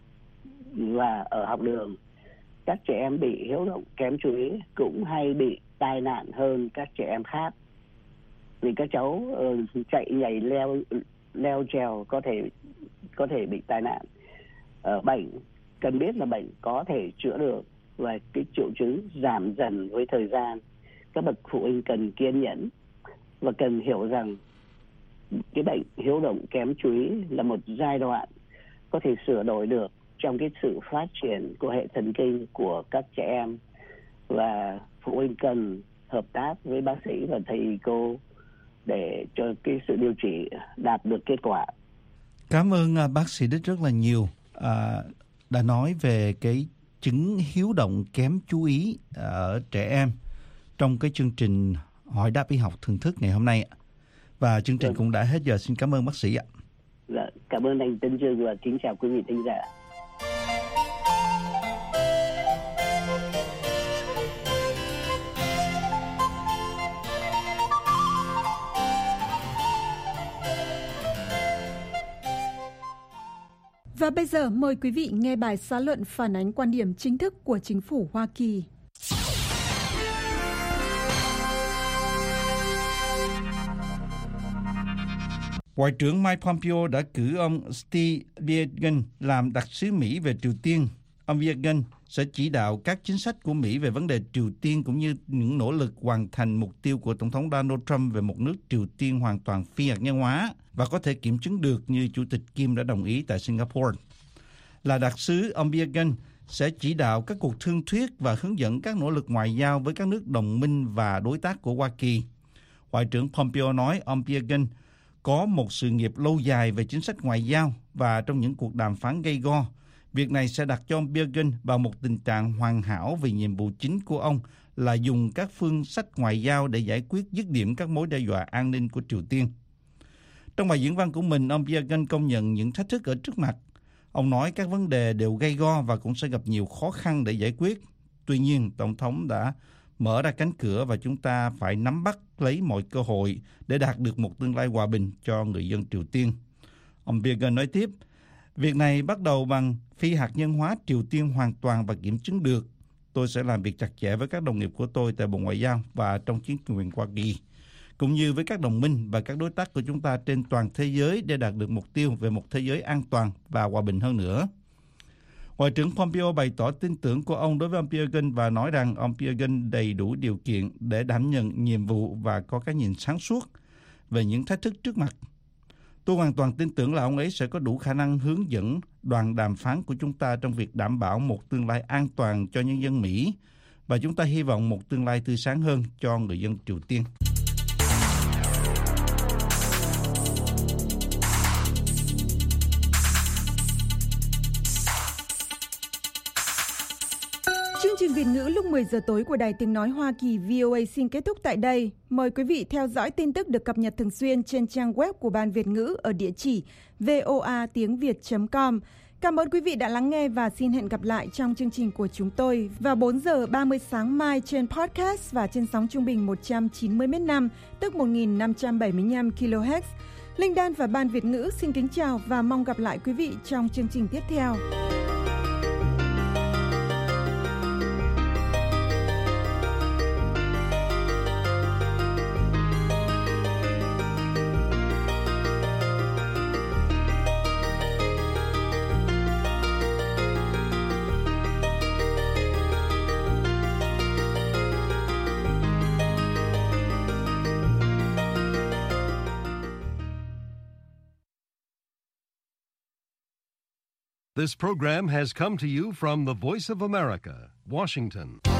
và ở học đường. Các trẻ em bị hiếu động kém chú ý cũng hay bị tai nạn hơn các trẻ em khác, vì các cháu chạy nhảy leo trèo có thể bị tai nạn. Bệnh cần biết là bệnh có thể chữa được và cái triệu chứng giảm dần với thời gian. Các bậc phụ huynh cần kiên nhẫn và cần hiểu rằng cái bệnh hiếu động kém chú ý là một giai đoạn có thể sửa đổi được trong cái sự phát triển của hệ thần kinh của các trẻ em, và phụ huynh cần hợp tác với bác sĩ và thầy cô để cho cái sự điều trị đạt được kết quả.
Cảm ơn bác sĩ Đức rất là nhiều đã nói về cái chứng hiếu động kém chú ý ở trẻ em trong cái chương trình Hỏi đáp y học thưởng thức ngày hôm nay. Và chương trình cũng đã hết giờ. Xin cảm ơn bác sĩ ạ.
Dạ, cảm ơn anh Tân Dương và kính chào quý vị thính giả.
Và bây giờ mời quý vị nghe bài xã luận phản ánh quan điểm chính thức của chính phủ Hoa Kỳ.
Ngoại trưởng Mike Pompeo đã cử ông Steve Biegun làm đặc sứ Mỹ về Triều Tiên. Ông Biegun sẽ chỉ đạo các chính sách của Mỹ về vấn đề Triều Tiên cũng như những nỗ lực hoàn thành mục tiêu của Tổng thống Donald Trump về một nước Triều Tiên hoàn toàn phi hạt nhân hóa và có thể kiểm chứng được như Chủ tịch Kim đã đồng ý tại Singapore. Là đặc sứ, ông Biegun sẽ chỉ đạo các cuộc thương thuyết và hướng dẫn các nỗ lực ngoại giao với các nước đồng minh và đối tác của Hoa Kỳ. Ngoại trưởng Pompeo nói ông Biegun có một sự nghiệp lâu dài về chính sách ngoại giao và trong những cuộc đàm phán gay go, việc này sẽ đặt cho ông Biegun vào một tình trạng hoàn hảo vì nhiệm vụ chính của ông là dùng các phương sách ngoại giao để giải quyết dứt điểm các mối đe dọa an ninh của Triều Tiên. Trong bài diễn văn của mình, ông Biegun công nhận những thách thức ở trước mặt. Ông nói các vấn đề đều gay go và cũng sẽ gặp nhiều khó khăn để giải quyết. Tuy nhiên, Tổng thống đã mở ra cánh cửa và chúng ta phải nắm bắt lấy mọi cơ hội để đạt được một tương lai hòa bình cho người dân Triều Tiên. Ông Biegun nói tiếp, việc này bắt đầu bằng phi hạt nhân hóa Triều Tiên hoàn toàn và kiểm chứng được. Tôi sẽ làm việc chặt chẽ với các đồng nghiệp của tôi tại Bộ Ngoại giao và trong chính quyền Hoa Kỳ, cũng như với các đồng minh và các đối tác của chúng ta trên toàn thế giới để đạt được mục tiêu về một thế giới an toàn và hòa bình hơn nữa. Ngoại trưởng Pompeo bày tỏ tin tưởng của ông đối với ông Biegun và nói rằng ông Biegun đầy đủ điều kiện để đảm nhận nhiệm vụ và có cái nhìn sáng suốt về những thách thức trước mặt. Tôi hoàn toàn tin tưởng là ông ấy sẽ có đủ khả năng hướng dẫn đoàn đàm phán của chúng ta trong việc đảm bảo một tương lai an toàn cho nhân dân Mỹ và chúng ta hy vọng một tương lai tươi sáng hơn cho người dân Triều Tiên.
Chương trình Việt ngữ lúc 10 giờ tối của Đài Tiếng Nói Hoa Kỳ VOA xin kết thúc tại đây. Mời quý vị theo dõi tin tức được cập nhật thường xuyên trên trang web của Ban Việt ngữ ở địa chỉ voatiengviet.com. Cảm ơn quý vị đã lắng nghe và xin hẹn gặp lại trong chương trình của chúng tôi vào 4 giờ 30 sáng mai trên podcast và trên sóng trung bình 190 m/5, tức 1575 kHz. Linh Đan và Ban Việt ngữ xin kính chào và mong gặp lại quý vị trong chương trình tiếp theo.
This program has come to you from the Voice of America, Washington.